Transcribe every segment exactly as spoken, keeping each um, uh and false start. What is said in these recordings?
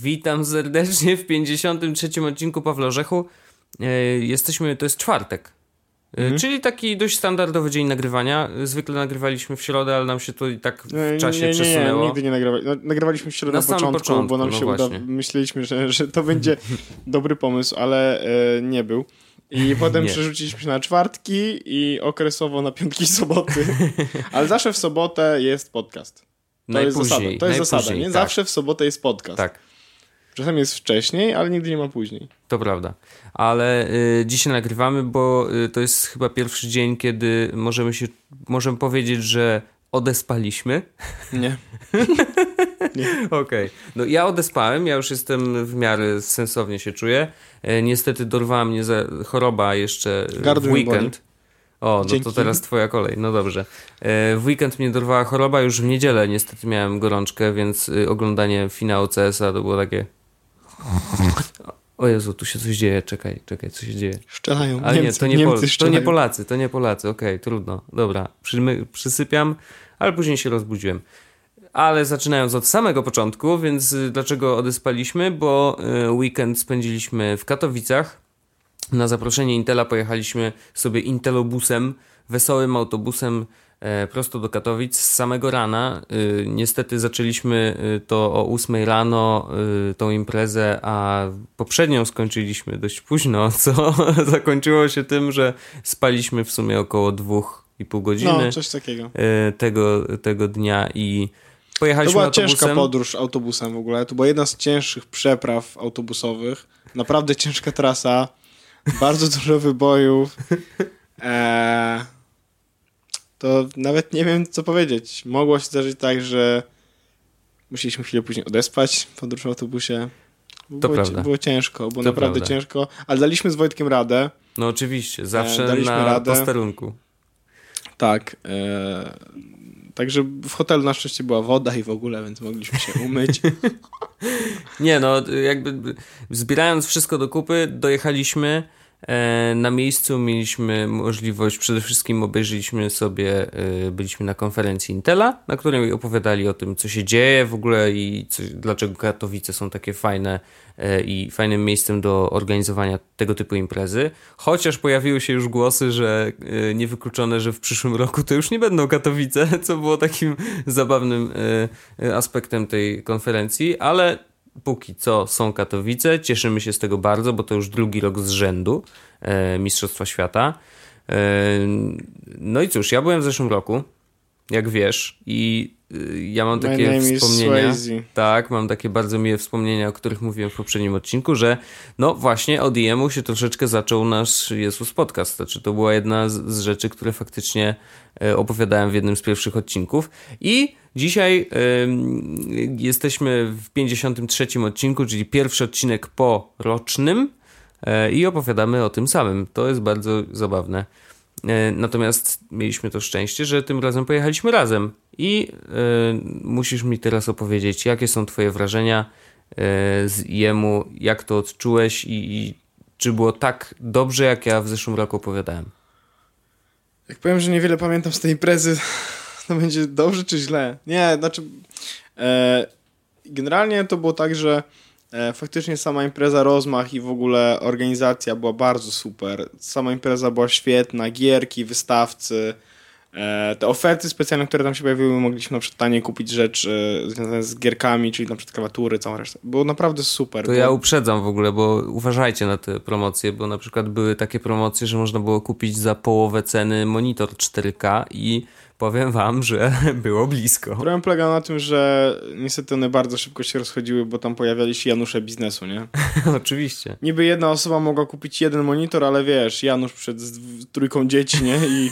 Witam serdecznie w pięćdziesiątym trzecim odcinku Pawła Orzechu. Jesteśmy, to jest czwartek, mhm. czyli taki dość standardowy dzień nagrywania. Zwykle nagrywaliśmy w środę, ale nam się to i tak w czasie nie, nie, przesunęło. Nie, nigdy nie nagrywaliśmy. Nagrywaliśmy w środę na, na początku, początku, bo nam no się uda. Myśleliśmy, że, że to będzie dobry pomysł, ale e, nie był. I potem przerzuciliśmy się na czwartki i okresowo na piątki i soboty. Ale zawsze w sobotę jest podcast. To jest zasada. To jest zasada, nie? Tak. Zawsze w sobotę jest podcast. Tak. Czasem jest wcześniej, ale nigdy nie ma później. To prawda. Ale y, dzisiaj nagrywamy, bo y, to jest chyba pierwszy dzień, kiedy możemy się, możemy powiedzieć, że odespaliśmy. Nie. nie. Okej. Okay. No ja odespałem, ja już jestem w miarę sensownie się czuję. E, niestety dorwała mnie za choroba jeszcze Gardło w weekend. boli. O, no Dzięki. to teraz twoja kolej, no dobrze. E, w weekend mnie dorwała choroba, już w niedzielę niestety miałem gorączkę, więc y, oglądanie finału C S a to było takie... O Jezu, tu się coś dzieje, czekaj, czekaj, co się dzieje. Szczelają, Ale Niemcy, nie, to nie, Niemcy Pol- szczelają. to nie Polacy, to nie Polacy, okej, okay, trudno, dobra, Przymy- przysypiam, ale później się rozbudziłem. Ale zaczynając od samego początku, więc y, dlaczego odespaliśmy? Bo y, weekend spędziliśmy w Katowicach. Na zaproszenie Intela pojechaliśmy sobie Intelobusem, wesołym autobusem e, prosto do Katowic z samego rana. Y, niestety zaczęliśmy y, to o ósmej rano, y, tą imprezę, a poprzednią skończyliśmy dość późno, co zakończyło się tym, że spaliśmy w sumie około dwóch i pół godziny. No, coś takiego. Y, tego, tego dnia i pojechaliśmy To była autobusem. ciężka podróż autobusem w ogóle. To była jedna z cięższych przepraw autobusowych. Naprawdę ciężka trasa. Bardzo dużo wybojów. Eee, to nawet nie wiem, co powiedzieć. Mogło się zdarzyć tak, że musieliśmy chwilę później odespać podróż w autobusie. Było, to prawda. Było ciężko, było to naprawdę prawda. ciężko. Ale daliśmy z Wojtkiem radę. No oczywiście, zawsze eee, daliśmy na radę. posterunku. Tak. Eee, także w hotelu na szczęście była woda i w ogóle, więc mogliśmy się umyć. Nie no, jakby zbierając wszystko do kupy, dojechaliśmy e, na miejscu, mieliśmy możliwość, przede wszystkim obejrzeliśmy sobie, e, byliśmy na konferencji Intela, na której opowiadali o tym, co się dzieje w ogóle i co, dlaczego Katowice są takie fajne e, i fajnym miejscem do organizowania tego typu imprezy. Chociaż pojawiły się już głosy, że e, niewykluczone, że w przyszłym roku to już nie będą Katowice, co było takim zabawnym e, aspektem tej konferencji, ale póki co są Katowice, cieszymy się z tego bardzo, bo to już drugi rok z rzędu e, Mistrzostwa Świata. E, no i cóż, ja byłem w zeszłym roku, jak wiesz, i y, ja mam My takie name wspomnienia. is Swayze. Tak, mam takie bardzo miłe wspomnienia, o których mówiłem w poprzednim odcinku, że no właśnie od I M-u się troszeczkę zaczął nasz Jezus Podcast. Znaczy, to była jedna z, z rzeczy, które faktycznie e, opowiadałem w jednym z pierwszych odcinków. I dzisiaj e, jesteśmy w pięćdziesiątym trzecim odcinku, czyli pierwszy odcinek po rocznym e, i opowiadamy o tym samym. To jest bardzo zabawne. E, natomiast mieliśmy to szczęście, że tym razem pojechaliśmy razem i e, musisz mi teraz opowiedzieć, jakie są twoje wrażenia e, z I M-u, jak to odczułeś i, i czy było tak dobrze, jak ja w zeszłym roku opowiadałem. Jak powiem, że niewiele pamiętam z tej imprezy, to będzie dobrze czy źle? Nie, znaczy e, generalnie to było tak, że e, faktycznie sama impreza, rozmach i w ogóle organizacja była bardzo super. Sama impreza była świetna, gierki, wystawcy, e, te oferty specjalne, które tam się pojawiły, mogliśmy na przykład taniej kupić rzeczy e, związane z gierkami, czyli na przykład klawiatury, całą resztę. Było naprawdę super. To było... ja uprzedzam w ogóle, bo uważajcie na te promocje, bo na przykład były takie promocje, że można było kupić za połowę ceny monitor cztery K i powiem wam, że było blisko. Problem polega na tym, że niestety one bardzo szybko się rozchodziły, bo tam pojawiali się Janusze biznesu, nie? Oczywiście. Niby jedna osoba mogła kupić jeden monitor, ale wiesz, Janusz przed trójką dzieci, nie? I...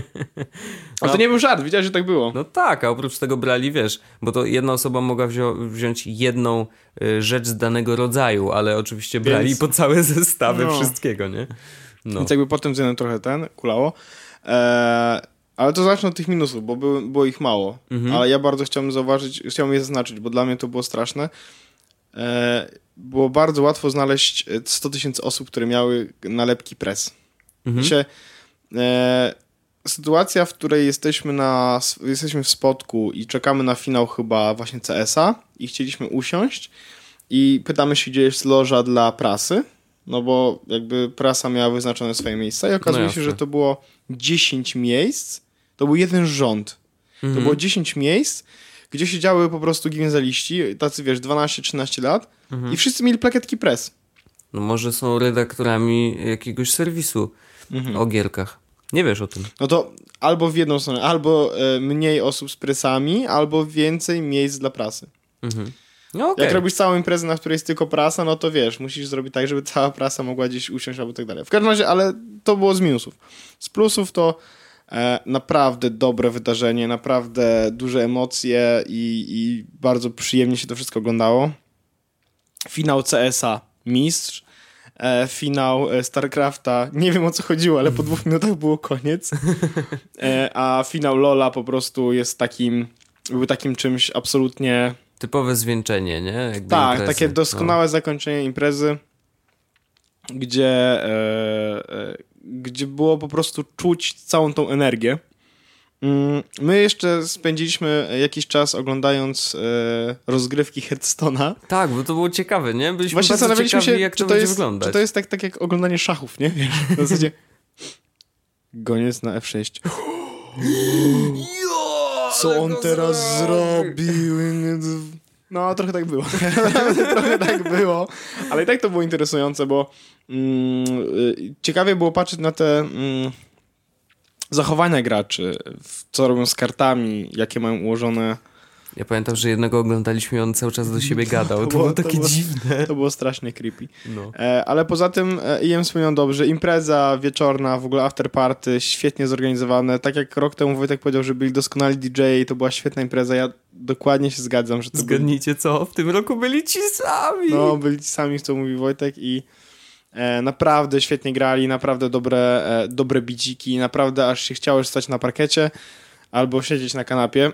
A no, to nie był żart, widziałeś, że tak było. No tak, a oprócz tego brali, wiesz, bo to jedna osoba mogła wzią- wziąć jedną y, rzecz z danego rodzaju, ale oczywiście brali Więc... po całe zestawy no. wszystkiego, nie? No. Więc jakby potem względem trochę ten, kulało. Eee, ale to zacznę od tych minusów, bo było, było ich mało. Mhm. Ale ja bardzo chciałem zauważyć, chciałem je zaznaczyć, bo dla mnie to było straszne. Eee, było bardzo łatwo znaleźć sto tysięcy osób, które miały nalepki press. Mhm. Wiecie, eee, sytuacja, w której jesteśmy na jesteśmy w spotku i czekamy na finał chyba właśnie C S a i chcieliśmy usiąść i pytamy się, gdzie jest loża dla prasy, no bo jakby prasa miała wyznaczone swoje miejsca i okazuje no się, że to było dziesięć miejsc, to był jeden rząd. Mhm. To było dziesięć miejsc, gdzie siedziały po prostu gimnazjaliści, tacy wiesz, dwanaście trzynaście lat mhm. i wszyscy mieli plakietki press. No może są redaktorami jakiegoś serwisu mhm. o gierkach. Nie wiesz o tym. No to albo w jedną stronę, albo e, mniej osób z presami, albo więcej miejsc dla prasy. Mhm. No okay. Jak robisz całą imprezę, na której jest tylko prasa, no to wiesz, musisz zrobić tak, żeby cała prasa mogła gdzieś usiąść albo tak dalej. W każdym razie, ale to było z minusów. Z plusów to e, naprawdę dobre wydarzenie, naprawdę duże emocje i, i bardzo przyjemnie się to wszystko oglądało. Finał C S a mistrz. E, finał e, StarCrafta, nie wiem o co chodziło, ale po dwóch minutach było koniec. E, a finał LoL'a po prostu jest takim, był takim czymś absolutnie... Typowe zwieńczenie, nie? Jakby tak, imprezy. Takie doskonałe no. zakończenie imprezy, gdzie, e, e, gdzie było po prostu czuć całą tą energię. My jeszcze spędziliśmy jakiś czas oglądając e, rozgrywki Hearthstone'a. Tak, bo to było ciekawe, nie? Byliśmy Właśnie bardzo ciekawi, się, jak czy to, to będzie jest, wyglądać. Czy to jest tak, tak jak oglądanie szachów, nie? W zasadzie goniec na F sześć. Co on teraz zrobił? No, trochę tak było. trochę tak było. Ale i tak to było interesujące, bo mm, ciekawie było patrzeć na te... Mm, zachowania graczy, co robią z kartami, jakie mają ułożone... Ja pamiętam, że jednego oglądaliśmy i on cały czas do siebie gadał. To, to było, było takie to było, dziwne. To było strasznie creepy. No. E, ale poza tym e, I M wspomniał dobrze. Impreza wieczorna, w ogóle afterparty, świetnie zorganizowane. Tak jak rok temu Wojtek powiedział, że byli doskonali D J i to była świetna impreza. Ja dokładnie się zgadzam, że to Zgadnijcie byli... co? W tym roku byli ci sami. No, byli ci sami, co mówi Wojtek i E, naprawdę świetnie grali, naprawdę dobre, e, dobre biciki, naprawdę aż się chciało stać na parkiecie albo siedzieć na kanapie.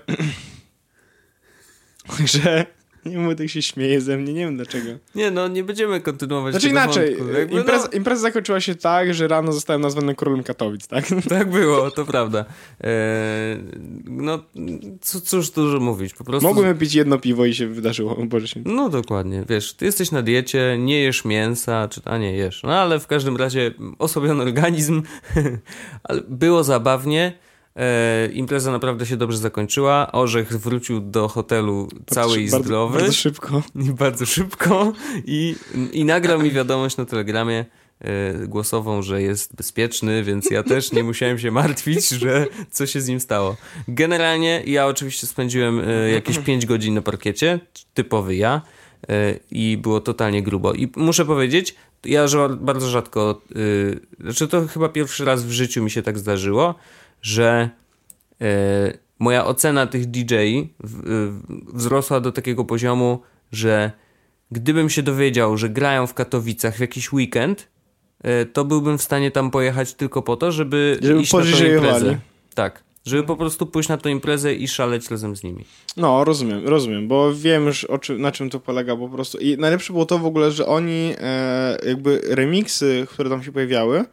Także nie wiem, tak się śmieje ze mnie, nie wiem dlaczego. Nie, no nie będziemy kontynuować Znaczy tego inaczej, wątku. impreza, no... impreza zakończyła się tak, że rano zostałem nazwany królem Katowic, tak? Tak było, to prawda. Eee, no co, cóż dużo mówić, po prostu... Mogłem pić jedno piwo i się wydarzyło, Boże się. No dokładnie, wiesz, ty jesteś na diecie, nie jesz mięsa, czy a nie jesz, no ale w każdym razie osłabiony organizm, ale było zabawnie. E, impreza naprawdę się dobrze zakończyła. Orzech wrócił do hotelu cały i zdrowy. Bardzo szybko. I bardzo szybko. I, i nagrał mi wiadomość na Telegramie e, głosową, że jest bezpieczny, więc ja też nie musiałem się martwić, że co się z nim stało. Generalnie ja oczywiście spędziłem e, jakieś pięć godzin na parkiecie, typowy ja, e, i było totalnie grubo. I muszę powiedzieć, ja bardzo rzadko, e, znaczy to chyba pierwszy raz w życiu mi się tak zdarzyło, że y, moja ocena tych D J y, wzrosła do takiego poziomu, że gdybym się dowiedział, że grają w Katowicach w jakiś weekend, y, to byłbym w stanie tam pojechać tylko po to, żeby, żeby iść na tę imprezę. Tak, żeby po prostu pójść na tę imprezę i szaleć razem z nimi. No, rozumiem, rozumiem, bo wiem już o czym, na czym to polega po prostu. I najlepsze było to w ogóle, że oni e, jakby remiksy, które tam się pojawiały,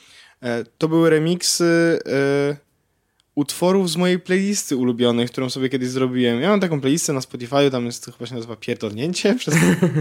to były remiksy e, utworów z mojej playlisty ulubionych, którą sobie kiedyś zrobiłem. Ja mam taką playlistę na Spotify, tam jest, to chyba się nazywa Pierdolnięcie, przez...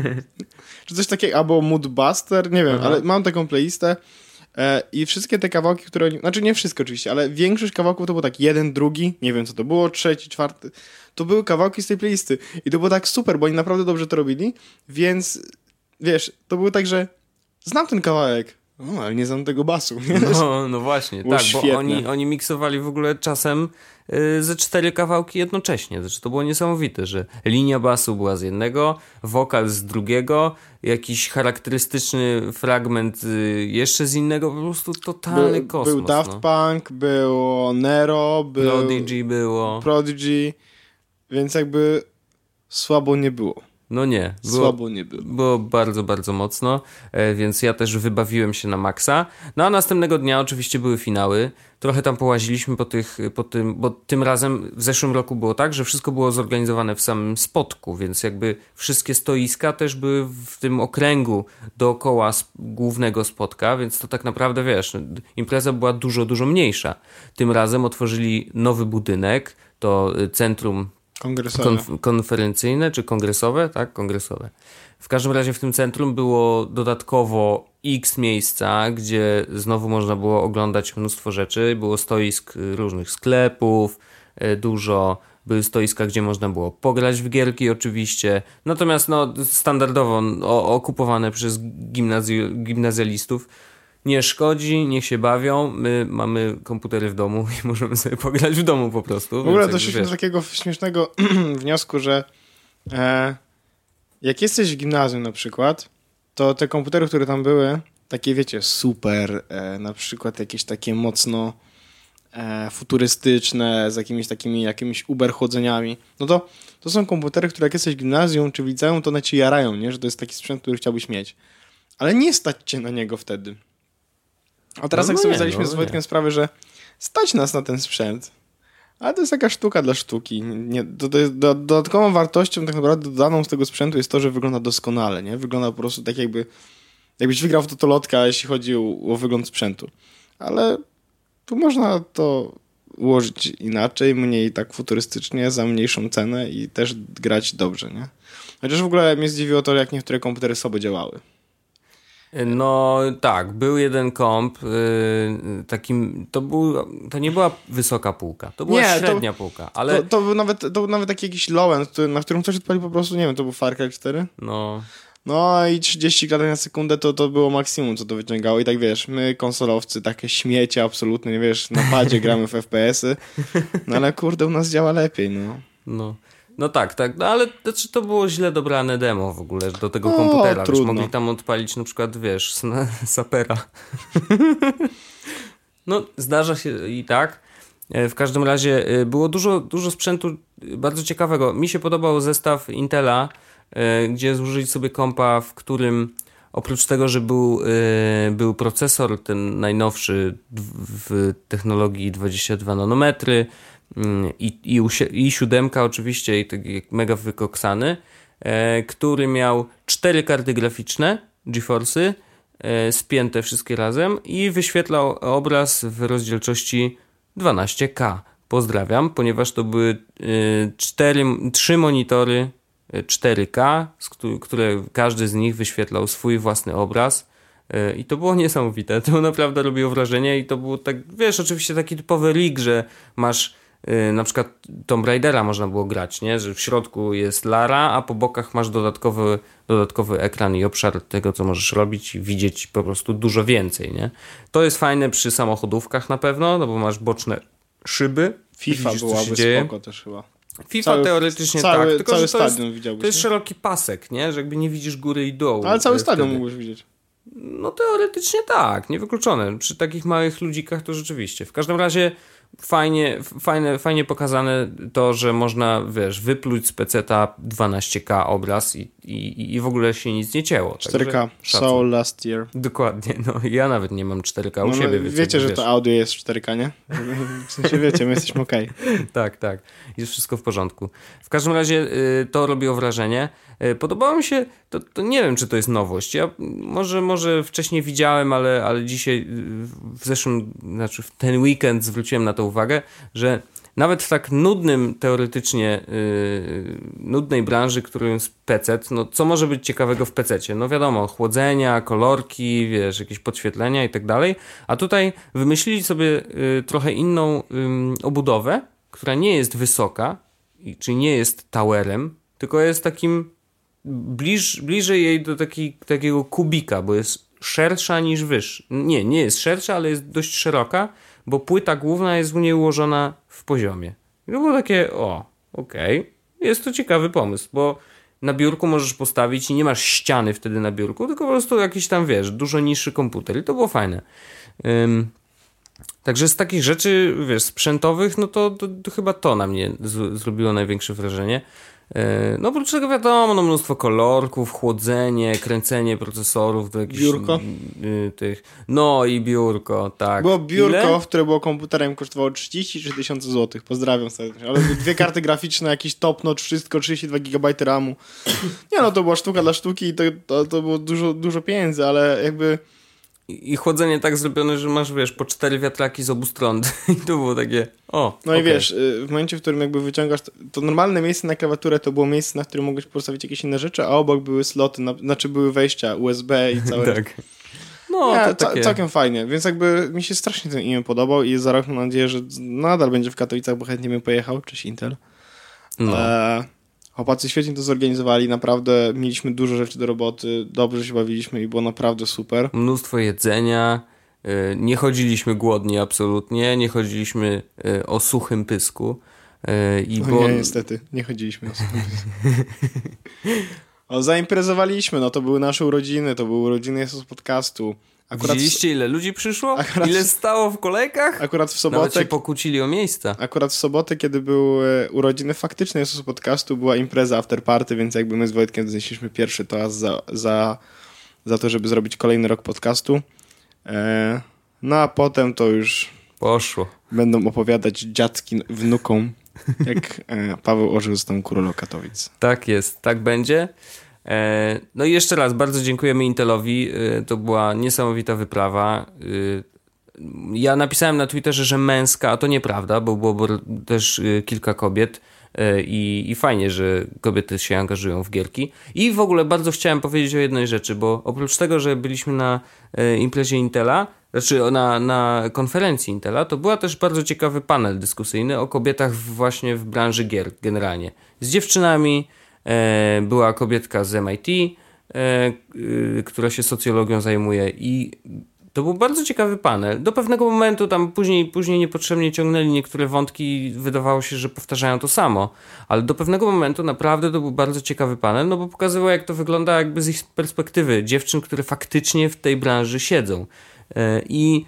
czy coś takiego, albo Moodbuster, nie wiem, Aha. ale mam taką playlistę e, i wszystkie te kawałki, które oni... Znaczy nie wszystkie oczywiście, ale większość kawałków to było tak jeden, drugi, nie wiem co to było, trzeci, czwarty. To były kawałki z tej playlisty i to było tak super, bo oni naprawdę dobrze to robili, więc wiesz, to było tak, że znam ten kawałek, o, ale nie znam tego basu. No, no właśnie, było tak, świetne. bo oni, oni miksowali w ogóle czasem y, ze cztery kawałki jednocześnie. Znaczy, to było niesamowite, że linia basu była z jednego, wokal z drugiego, jakiś charakterystyczny fragment y, jeszcze z innego, po prostu totalny By, kosmos. Był Daft no. Punk, było Nero, był Prodigy było. Prodigy, więc jakby słabo nie było. No nie. Było, Słabo nie było. Było bardzo, bardzo mocno, e, więc ja też wybawiłem się na maksa. No a następnego dnia oczywiście były finały. Trochę tam połaziliśmy po tych, po tym, bo tym razem w zeszłym roku było tak, że wszystko było zorganizowane w samym spotku, więc jakby wszystkie stoiska też były w tym okręgu dookoła sp- głównego spotka, więc to tak naprawdę, wiesz, impreza była dużo, dużo mniejsza. Tym razem otworzyli nowy budynek, to centrum Kongresowe. Konf- konferencyjne czy kongresowe? Tak, kongresowe. W każdym razie w tym centrum było dodatkowo X miejsca, gdzie znowu można było oglądać mnóstwo rzeczy. Było stoisk różnych sklepów, dużo. Były stoiska, gdzie można było pograć w gierki oczywiście. Natomiast no, standardowo o, okupowane przez gimnazj- gimnazjalistów. Nie szkodzi, niech się bawią. My mamy komputery w domu i możemy sobie pograć w domu po prostu. W ogóle doszliśmy do takiego śmiesznego wniosku, że e, jak jesteś w gimnazjum na przykład, to te komputery, które tam były, takie wiecie, super, e, na przykład jakieś takie mocno e, futurystyczne, z jakimiś takimi jakimiś uber chłodzeniami, no to to są komputery, które jak jesteś w gimnazjum czy w liceum, to one ci jarają, nie? Że to jest taki sprzęt, który chciałbyś mieć. Ale nie stać cię na niego wtedy. A teraz no, jak no sobie nie, zdaliśmy no, z Wojtkiem nie. sprawę, że stać nas na ten sprzęt, ale to jest taka sztuka dla sztuki. Nie, to, to jest do, dodatkową wartością tak naprawdę dodaną z tego sprzętu jest to, że wygląda doskonale, nie? Wygląda po prostu tak jakby jakbyś wygrał w totolotka, jeśli chodzi o, o wygląd sprzętu. Ale tu można to ułożyć inaczej, mniej tak futurystycznie, za mniejszą cenę i też grać dobrze, nie? Chociaż w ogóle mnie zdziwiło to, jak niektóre komputery sobie działały. No tak, był jeden komp, yy, takim, to, był, to nie była wysoka półka, to była Nie, średnia to, półka, ale... To, to, był nawet, to był nawet taki jakiś low-end, który- na którym coś odpalił po prostu, nie wiem, to był Far Cry cztery? No, No i trzydzieści klatek na sekundę to, to było maksimum, co to wyciągało. I tak wiesz, my konsolowcy, takie śmiecie absolutne, nie wiesz, na padzie gramy w F P S-y, no ale kurde, u nas działa lepiej, no. no. No tak, tak, no ale to, czy to było źle dobrane demo w ogóle do tego O, komputera, wiesz, trudno. mogli tam odpalić na przykład, wiesz, sna- sapera. No, zdarza się i tak. E, W każdym razie e, było dużo, dużo sprzętu e, bardzo ciekawego. Mi się podobał zestaw Intela, e, gdzie zużyli sobie kompa, w którym oprócz tego, że był, e, był procesor ten najnowszy w, w technologii dwadzieścia dwa nanometry mm, i, i, usie- i siódemka oczywiście, i taki mega wykoksany, e, który miał cztery karty graficzne GeForce'y, e, spięte wszystkie razem i wyświetlał obraz w rozdzielczości dwanaście K. Pozdrawiam, ponieważ to były y, cztery, trzy monitory y, cztery K, z któ- które każdy z nich wyświetlał swój własny obraz y, i to było niesamowite. To naprawdę robiło wrażenie i to było tak, wiesz, oczywiście taki typowy rig, że masz y, na przykład Tomb Raidera można było grać, nie? Że w środku jest Lara, a po bokach masz dodatkowy, dodatkowy ekran i obszar tego, co możesz robić i widzieć po prostu dużo więcej, nie? To jest fajne przy samochodówkach na pewno, no bo masz boczne szyby. FIFA widzisz, co się byłaby dzieje. spoko też chyba. FIFA Cały- teoretycznie cały, tak, tylko cały że to jest, stadion widziałbyś. to jest nie? szeroki pasek, nie? Że jakby nie widzisz góry i dołu. Ale cały e, stadion wtedy. mógłbyś widzieć. No teoretycznie tak, niewykluczone. Przy takich małych ludzikach to rzeczywiście. W każdym razie fajnie, fajne, fajnie pokazane to, że można, wiesz, wypluć z peceta dwanaście K obraz i, i, i w ogóle się nic nie cięło. cztery K. Także szacun. So last year. Dokładnie, no ja nawet nie mam cztery K u No, no, siebie. więc wiecie, jakby, że to wiesz. audio jest cztery K, nie? W sensie wiecie, my jesteśmy okej. Tak, tak. Jest wszystko w porządku. W każdym razie y, to robiło wrażenie. Y, podobało mi się, to, to nie wiem, czy to jest nowość. Ja może, może wcześniej widziałem, ale, ale dzisiaj y, w zeszłym, znaczy w ten weekend zwróciłem na to uwagę, że nawet w tak nudnym teoretycznie yy, nudnej branży, którą jest P C, no co może być ciekawego w P C-cie? No wiadomo, chłodzenia, kolorki, wiesz, jakieś podświetlenia i tak dalej, a tutaj wymyślili sobie yy, trochę inną yy, obudowę, która nie jest wysoka, i, czyli nie jest towerem, tylko jest takim bliż, bliżej jej do taki, takiego kubika, bo jest szersza niż wyższa. Nie, nie jest szersza, ale jest dość szeroka, bo płyta główna jest w niej ułożona w poziomie. I to było takie, o, okej, okay. Jest to ciekawy pomysł, bo na biurku możesz postawić i nie masz ściany wtedy na biurku, tylko po prostu jakiś tam, wiesz, dużo niższy komputer i to było fajne. Ym, także z takich rzeczy, wiesz, sprzętowych, no to, to, to chyba to na mnie z, zrobiło największe wrażenie. No oprócz tego wiadomo, no mnóstwo kolorków, chłodzenie, kręcenie procesorów do jakichś Biurko? y, tych. No i biurko, tak. Było biurko, Ile? które było komputerem, kosztowało trzydzieści trzy tysiące złotych. Pozdrawiam serdecznie. Ale dwie karty graficzne, jakiś top notch, wszystko, trzydzieści dwa gigabajty ramu. Nie no, to była sztuka dla sztuki i to, to, to było dużo, dużo pieniędzy, ale jakby i chłodzenie tak zrobione, że masz, wiesz, po cztery wiatraki z obu stron. I to było takie, o, No okay. i wiesz, w momencie, w którym jakby wyciągasz, to, to normalne miejsce na klawiaturę to było miejsce, na którym mogłeś postawić jakieś inne rzeczy, a obok były sloty, na, znaczy były wejścia U S B i całe... tak. No, Nie, to takie... całkiem fajnie, więc jakby mi się strasznie ten imię podobał i za rok mam nadzieję, że nadal będzie w Katowicach, bo chętnie bym pojechał, cześć Intel. No. E, chłopacy świetnie to zorganizowali, naprawdę mieliśmy dużo rzeczy do roboty, dobrze się bawiliśmy i było naprawdę super. Mnóstwo jedzenia, nie chodziliśmy głodni absolutnie, nie chodziliśmy o suchym pysku. I no bo... Nie, niestety, nie chodziliśmy o suchym pysku. O, zaimprezowaliśmy, no to były nasze urodziny, to były urodziny Jesus Podcastu. Akurat Widzieliście, ile ludzi przyszło? Akurat... Ile stało w kolejkach? Akurat w sobotę... Nawet się pokłócili o miejsca. Akurat w sobotę, kiedy były urodziny faktyczne Jesus Podcastu, była impreza afterparty, więc jakby my z Wojtkiem znieśliśmy pierwszy toast za, za, za to, żeby zrobić kolejny rok podcastu. E, no a potem to już... Poszło. Będą opowiadać dziadki wnukom, jak e, Paweł Orzeł został królem Katowic. Tak jest, tak będzie. E, no i jeszcze raz bardzo dziękujemy Intelowi. E, to była niesamowita wyprawa. E, ja napisałem na Twitterze, że męska, a to nieprawda, bo było też e, kilka kobiet e, i, i fajnie, że kobiety się angażują w gierki. I w ogóle bardzo chciałem powiedzieć o jednej rzeczy, bo oprócz tego, że byliśmy na e, imprezie Intela, znaczy na, na konferencji Intela, to była też bardzo ciekawy panel dyskusyjny o kobietach w, właśnie w branży gier generalnie. Z dziewczynami, e, była kobietka z M I T, e, e, która się socjologią zajmuje i to był bardzo ciekawy panel. Do pewnego momentu tam później, później niepotrzebnie ciągnęli niektóre wątki, wydawało się, że powtarzają to samo, ale do pewnego momentu naprawdę to był bardzo ciekawy panel, no bo pokazywał, jak to wygląda jakby z ich perspektywy dziewczyn, które faktycznie w tej branży siedzą. I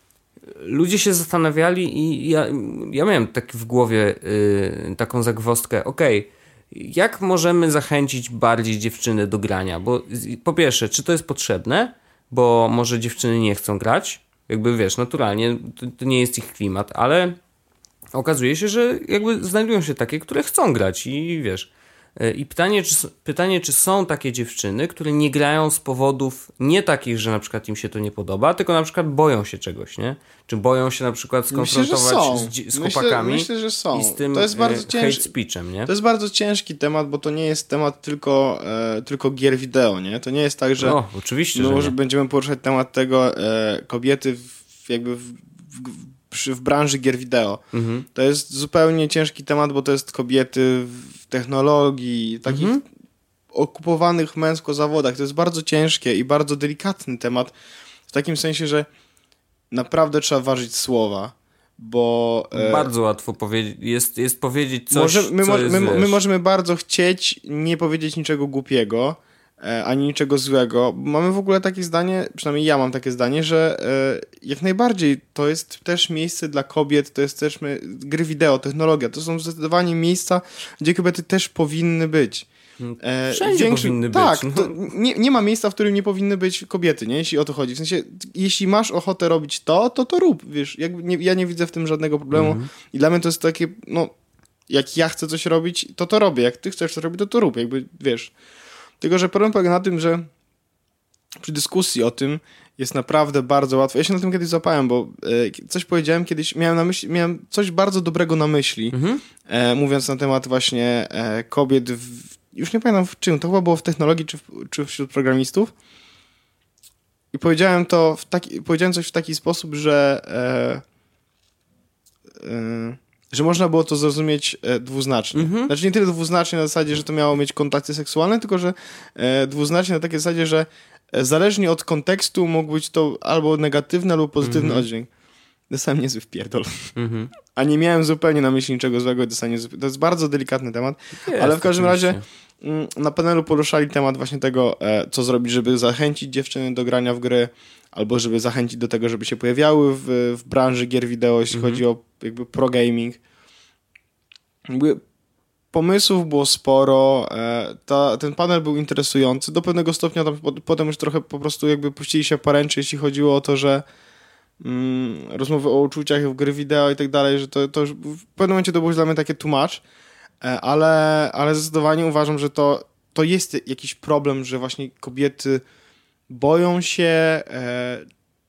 ludzie się zastanawiali i ja, ja miałem tak w głowie y, taką zagwozdkę, okej, okay, jak możemy zachęcić bardziej dziewczyny do grania? Bo po pierwsze, czy to jest potrzebne? Bo może dziewczyny nie chcą grać? Jakby wiesz, naturalnie to, to nie jest ich klimat, ale okazuje się, że jakby znajdują się takie, które chcą grać i wiesz... I pytanie czy, pytanie, czy są takie dziewczyny, które nie grają z powodów nie takich, że na przykład im się to nie podoba, tylko na przykład boją się czegoś, nie? Czy boją się na przykład skonfrontować myślę, z, z myślę, chłopakami myślę, że są. I z tym to jest bardzo hate ciężki, speechem, nie? To jest bardzo ciężki temat, bo to nie jest temat tylko, e, tylko gier wideo, nie? To nie jest tak, że... No, oczywiście, no, że że będziemy poruszać temat tego e, kobiety w, jakby w, w, w, w branży gier wideo. Mhm. To jest zupełnie ciężki temat, bo to jest kobiety w technologii, takich mhm. okupowanych męsko zawodach. To jest bardzo ciężkie i bardzo delikatny temat, w takim sensie, że naprawdę trzeba ważyć słowa, bo... Bardzo e, łatwo powiedzieć, jest, jest powiedzieć coś, może, my, co mo- jest, my, wiesz... my możemy bardzo chcieć nie powiedzieć niczego głupiego, e, ani niczego złego. Mamy w ogóle takie zdanie, przynajmniej ja mam takie zdanie, że e, jak najbardziej to jest też miejsce dla kobiet, to jest też my, gry wideo, technologia, to są zdecydowanie miejsca, gdzie kobiety też powinny być. E, Wszędzie większy, powinny tak, być. Tak, nie, nie ma miejsca, w którym nie powinny być kobiety, nie? Jeśli o to chodzi. W sensie, jeśli masz ochotę robić to, to to rób, wiesz. Jakby nie, ja nie widzę w tym żadnego problemu mm-hmm. i dla mnie to jest takie, no, jak ja chcę coś robić, to to robię. Jak ty chcesz coś robić, to to rób, jakby, wiesz. Tylko, że problem polega na tym, że przy dyskusji o tym jest naprawdę bardzo łatwo. Ja się na tym kiedyś złapałem, bo e, coś powiedziałem kiedyś, miałem na myśli, miałem coś bardzo dobrego na myśli, mm-hmm. e, mówiąc na temat właśnie e, kobiet w już nie pamiętam w czym, to chyba było w technologii czy, w, czy wśród programistów i powiedziałem to w taki, powiedziałem coś w taki sposób, że e, e, że można było to zrozumieć e, dwuznacznie. Mm-hmm. Znaczy nie tyle dwuznacznie na zasadzie, że to miało mieć kontakty seksualne, tylko że e, dwuznacznie na takiej zasadzie, że e, zależnie od kontekstu mógł być to albo negatywny, albo pozytywny mm-hmm. oddźwięk. Dostałem niezły wpierdol. Mm-hmm. A nie miałem zupełnie na myśli niczego złego. Dostałem niezły... To jest bardzo delikatny temat, jest, ale w każdym oczywiście. razie na panelu poruszali temat właśnie tego, e, co zrobić, żeby zachęcić dziewczyny do grania w gry, albo żeby zachęcić do tego, żeby się pojawiały w, w branży gier wideo, jeśli mm-hmm. chodzi o jakby pro gaming. Jakby pomysłów było sporo, e, ta, ten panel był interesujący, do pewnego stopnia tam po, potem już trochę po prostu jakby puścili się poręczy, jeśli chodziło o to, że mm, rozmowy o uczuciach w gry wideo i tak dalej, że to, to już w pewnym momencie to było dla mnie takie too much. Ale, ale zdecydowanie uważam, że to, to jest jakiś problem, że właśnie kobiety boją się, e,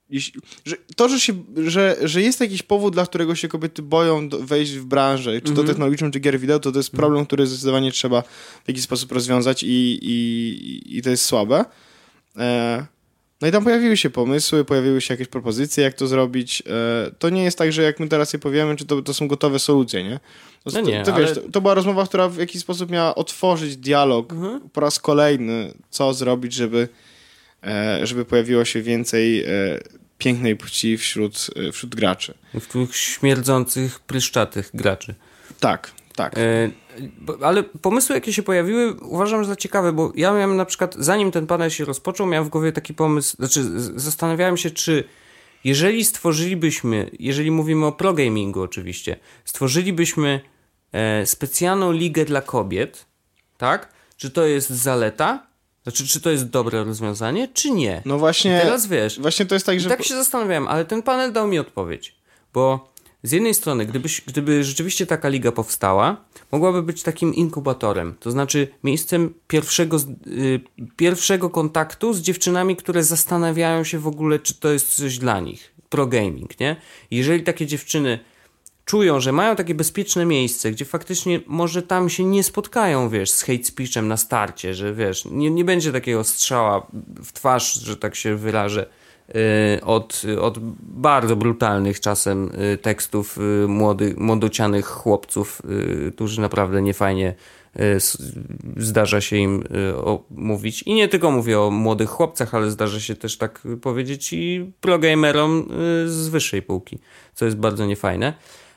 jeśli, że to, że, się, że, że jest jakiś powód, dla którego się kobiety boją do, wejść w branżę, czy to mm-hmm. technologiczną, czy gier wideo, to to jest problem, który zdecydowanie trzeba w jakiś sposób rozwiązać i, i, i to jest słabe. E, no i tam pojawiły się pomysły, pojawiły się jakieś propozycje, jak to zrobić. E, to nie jest tak, że jak my teraz je powiemy, czy to, to są gotowe solucje, nie? To, no nie, to, to, ale... wiesz, to, to była rozmowa, która w jakiś sposób miała otworzyć dialog mm-hmm. po raz kolejny, co zrobić, żeby żeby pojawiło się więcej pięknej płci wśród, wśród graczy. W tych śmierdzących, pryszczatych graczy. Tak, tak. E, ale pomysły, jakie się pojawiły, uważam za ciekawe, bo ja miałem na przykład, zanim ten panel się rozpoczął, miałem w głowie taki pomysł, znaczy zastanawiałem się, czy jeżeli stworzylibyśmy, jeżeli mówimy o progamingu oczywiście, stworzylibyśmy e, specjalną ligę dla kobiet, tak? Czy to jest zaleta? Znaczy, czy to jest dobre rozwiązanie, czy nie? No właśnie. I teraz wiesz. Właśnie to jest tak, że. Tak się zastanawiałem, ale ten panel dał mi odpowiedź. Bo z jednej strony, gdybyś, gdyby rzeczywiście taka liga powstała, mogłaby być takim inkubatorem. To znaczy miejscem pierwszego, yy, pierwszego kontaktu z dziewczynami, które zastanawiają się w ogóle, czy to jest coś dla nich. Pro gaming, nie? Jeżeli takie dziewczyny czują, że mają takie bezpieczne miejsce, gdzie faktycznie może tam się nie spotkają, wiesz, z hate speechem na starcie, że wiesz, nie, nie będzie takiego strzała w twarz, że tak się wyrażę, yy, od, od bardzo brutalnych czasem yy, tekstów yy, młodych, młodocianych chłopców, yy, którzy naprawdę niefajnie yy, zdarza się im yy, o, mówić. I nie tylko mówię o młodych chłopcach, ale zdarza się też tak powiedzieć i progamerom yy, z wyższej półki, co jest bardzo niefajne.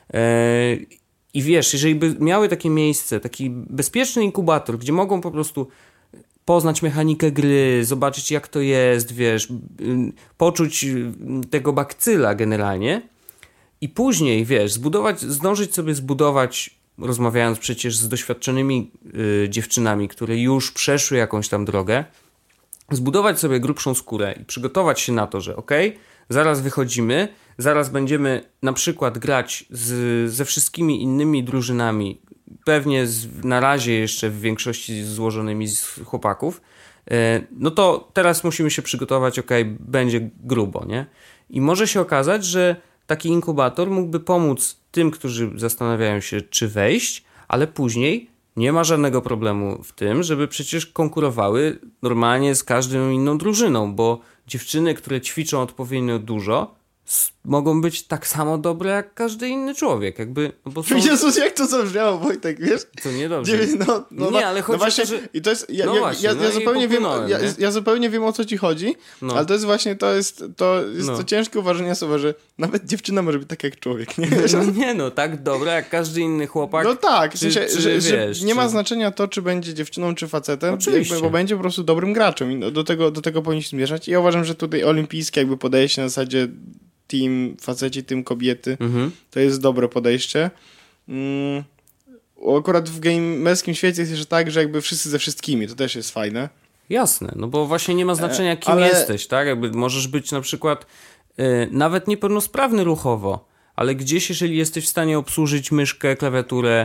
I wiesz, jeżeli by miały takie miejsce, taki bezpieczny inkubator, gdzie mogą po prostu poznać mechanikę gry, zobaczyć jak to jest, wiesz, poczuć tego bakcyla generalnie i później, wiesz, zbudować, zdążyć sobie zbudować, rozmawiając przecież z doświadczonymi y, dziewczynami, które już przeszły jakąś tam drogę, zbudować sobie grubszą skórę i przygotować się na to, że okej, okay, zaraz wychodzimy, zaraz będziemy na przykład grać z, ze wszystkimi innymi drużynami, pewnie z, na razie jeszcze w większości złożonymi z chłopaków, e, no to teraz musimy się przygotować, okej, okay, będzie grubo, nie? I może się okazać, że taki inkubator mógłby pomóc tym, którzy zastanawiają się, czy wejść, ale później nie ma żadnego problemu w tym, żeby przecież konkurowały normalnie z każdą inną drużyną, bo dziewczyny, które ćwiczą odpowiednio dużo, mogą być tak samo dobre jak każdy inny człowiek. Jakby, no bo są... Jezus, jak to zabrzmiało, Wojtek, wiesz? To niedobrze. No, no, nie, ale chodzi no właśnie, o to, że... I to jest, ja, no ja, właśnie, ja, no ja, zupełnie wiem, ja, nie? ja zupełnie wiem, o co ci chodzi, no. Ale to jest właśnie, to jest to, jest no. to ciężkie uważanie słowa, że nawet dziewczyna może być tak jak człowiek, nie? No nie no, tak dobra jak każdy inny chłopak. No tak, czy, w sensie, czy, że, wiesz, że nie czy... ma znaczenia to, czy będzie dziewczyną, czy facetem, Oczywiście. Jakby, bo będzie po prostu dobrym graczem i do tego, do tego powinniśmy zmierzać. I ja uważam, że tutaj olimpijskie jakby podejście na zasadzie team faceci, team kobiety, mhm. to jest dobre podejście. Mm, akurat w gamerskim świecie jest jeszcze tak, że jakby wszyscy ze wszystkimi, to też jest fajne. Jasne, no bo właśnie nie ma znaczenia, kim ale... jesteś, tak? Jakby możesz być na przykład yy, nawet niepełnosprawny ruchowo, ale gdzieś, jeżeli jesteś w stanie obsłużyć myszkę, klawiaturę,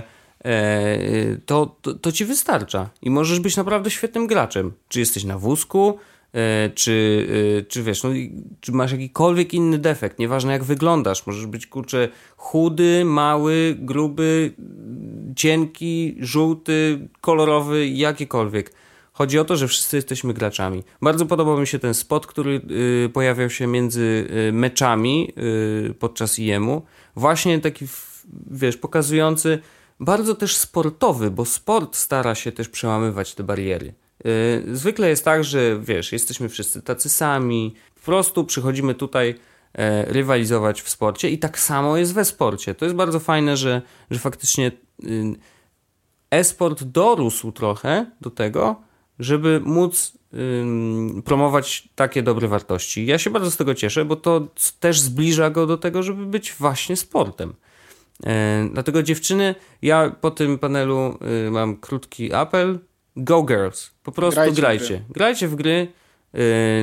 yy, to, to, to ci wystarcza i możesz być naprawdę świetnym graczem. Czy jesteś na wózku, Czy, czy wiesz, no, czy masz jakikolwiek inny defekt, nieważne jak wyglądasz, możesz być kurczę chudy, mały, gruby, cienki, żółty, kolorowy, jakikolwiek. Chodzi o to, że wszyscy jesteśmy graczami. Bardzo podobał mi się ten spot, który y, pojawiał się między y, meczami y, podczas I E M u. Właśnie taki, wiesz, pokazujący, bardzo też sportowy, bo sport stara się też przełamywać te bariery. Zwykle jest tak, że wiesz, jesteśmy wszyscy tacy sami, po prostu przychodzimy tutaj e, rywalizować w sporcie i tak samo jest we sporcie. To jest bardzo fajne, że, że faktycznie y, e-sport dorósł trochę do tego, żeby móc y, promować takie dobre wartości. Ja się bardzo z tego cieszę, bo to też zbliża go do tego, żeby być właśnie sportem. E, dlatego dziewczyny, ja po tym panelu y, mam krótki apel. Go girls, po prostu grajcie. Grajcie, w grajcie w gry yy,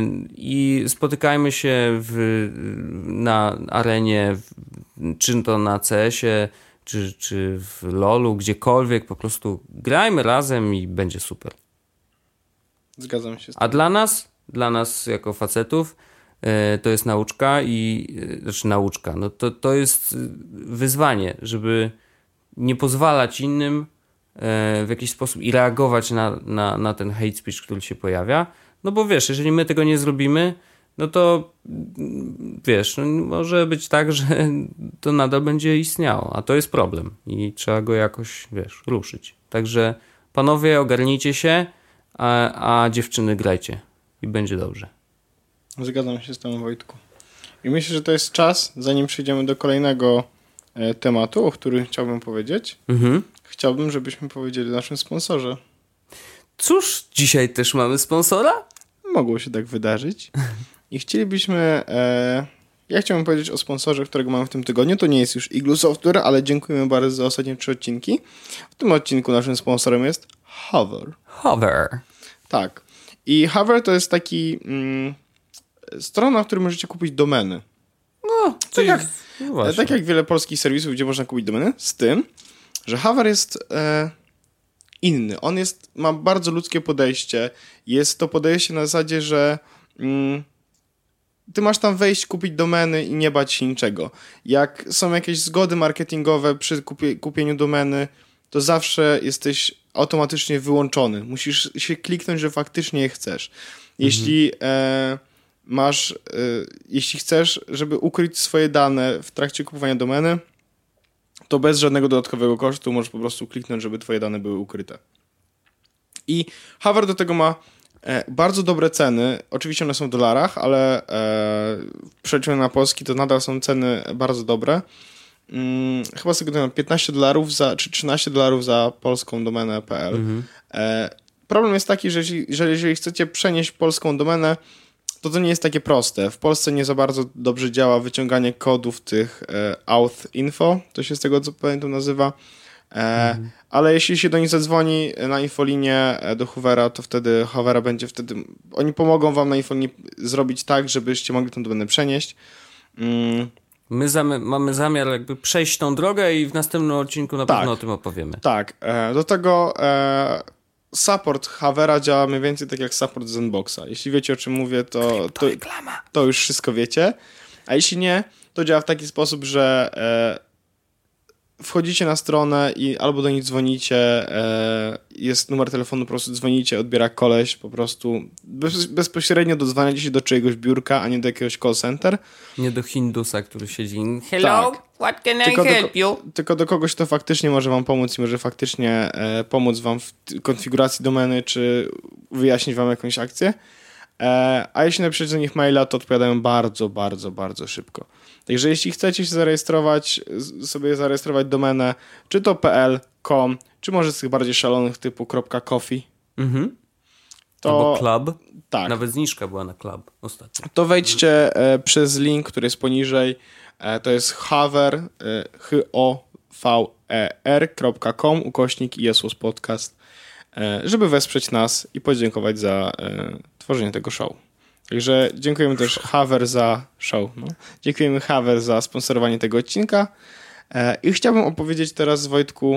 i spotykajmy się w, na arenie, w, czy to na C S-ie, czy, czy w lolu, gdziekolwiek, po prostu grajmy razem i będzie super. Zgadzam się z tym. A dla nas, dla nas jako facetów, to jest nauczka i, znaczy nauczka, no to, to jest wyzwanie, żeby nie pozwalać innym w jakiś sposób i reagować na, na, na ten hate speech, który się pojawia. No bo wiesz, jeżeli my tego nie zrobimy, no to wiesz, no może być tak, że to nadal będzie istniało, a to jest problem i trzeba go jakoś, wiesz, ruszyć. Także panowie, ogarnijcie się, a, a dziewczyny grajcie i będzie dobrze. Zgadzam się z tobą, Wojtku. I myślę, że to jest czas, zanim przejdziemy do kolejnego e, tematu, o którym chciałbym powiedzieć. Mhm. Chciałbym, żebyśmy powiedzieli o naszym sponsorze. Cóż, dzisiaj też mamy sponsora? Mogło się tak wydarzyć. I chcielibyśmy... E, ja chciałbym powiedzieć o sponsorze, którego mamy w tym tygodniu. To nie jest już Igloo Software, ale dziękujemy bardzo za ostatnie trzy odcinki. W tym odcinku naszym sponsorem jest Hover. Hover. Tak. I Hover to jest taki... Mm, strona, w której możecie kupić domeny. No, tak jak, no tak jak wiele polskich serwisów, gdzie można kupić domeny, z tym, że Hover jest e, inny. On jest, ma bardzo ludzkie podejście. Jest to podejście na zasadzie, że mm, ty masz tam wejść, kupić domeny i nie bać się niczego. Jak są jakieś zgody marketingowe przy kupie, kupieniu domeny, to zawsze jesteś automatycznie wyłączony. Musisz się kliknąć, że faktycznie je chcesz. Jeśli mhm. e, masz, e, jeśli chcesz, żeby ukryć swoje dane w trakcie kupowania domeny, to bez żadnego dodatkowego kosztu możesz po prostu kliknąć, żeby twoje dane były ukryte. I Hover do tego ma e, bardzo dobre ceny. Oczywiście one są w dolarach, ale e, w przeliczeniu na polski to nadal są ceny bardzo dobre. Hmm, chyba sobie to piętnaście dolarów za, czy trzynaście dolarów za polską domenę kropka p l. Mhm. E, problem jest taki, że jeżeli, że jeżeli chcecie przenieść polską domenę, to to nie jest takie proste. W Polsce nie za bardzo dobrze działa wyciąganie kodów tych e, auth info, to się z tego co pamiętam nazywa. E, mhm. Ale jeśli się do nich zadzwoni na infolinię do Hoovera, to wtedy Hoovera będzie wtedy... Oni pomogą wam na infolinii zrobić tak, żebyście mogli tę domenę przenieść. Mm. My zamy- mamy zamiar jakby przejść tą drogę i w następnym odcinku na tak, pewno o tym opowiemy. Tak. E, do tego e, support Hoovera działa mniej więcej tak jak support Zenboxa. Jeśli wiecie, o czym mówię, to, to, to już wszystko wiecie. A jeśli nie, to działa w taki sposób, że e, wchodzicie na stronę i albo do nich dzwonicie, e, jest numer telefonu, po prostu dzwonicie, odbiera koleś, po prostu bez, bezpośrednio dodzwaniacie się do czyjegoś biurka, a nie do jakiegoś call center. Nie do Hindusa, który siedzi hello, tak. What can I tylko help do, you? Tylko do kogoś, kto faktycznie może wam pomóc i może faktycznie e, pomóc wam w konfiguracji domeny, czy wyjaśnić wam jakąś akcję. E, a jeśli napiszecie do nich maila, to odpowiadają bardzo, bardzo, bardzo szybko. Także jeśli chcecie się zarejestrować, sobie zarejestrować domenę, czy to .pl, .com, czy może z tych bardziej szalonych typu .coffee. Mhm. To, albo club. Tak. Nawet zniżka była na club ostatnio. To wejdźcie e, przez link, który jest poniżej. E, to jest hover, e, h o v e r kropka com, ukośnik I S O S Podcast, e, żeby wesprzeć nas i podziękować za e, tworzenie tego show. Także dziękujemy też Hover za show. No. Dziękujemy Hover za sponsorowanie tego odcinka. E, I chciałbym opowiedzieć teraz, Wojtku,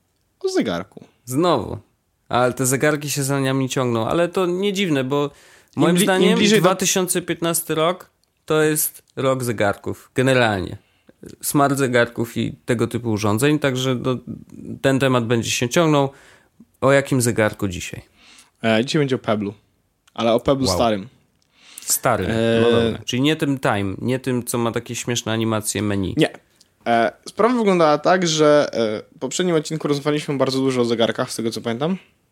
o zegarku. Znowu. Ale te zegarki się za nami ciągną. Ale to nie dziwne, bo moim Im, zdaniem im dwa tysiące piętnasty rok to jest rok zegarków. Generalnie. Smart zegarków i tego typu urządzeń. Także no, ten temat będzie się ciągnął. O jakim zegarku dzisiaj? E, dzisiaj będzie o Pebble. Ale o Pebble wow. starym. Starym, eee... czyli nie tym Time, nie tym, co ma takie śmieszne animacje menu. Nie. E, sprawa wyglądała tak, że e, w poprzednim odcinku rozmawialiśmy bardzo dużo o zegarkach, z tego co pamiętam.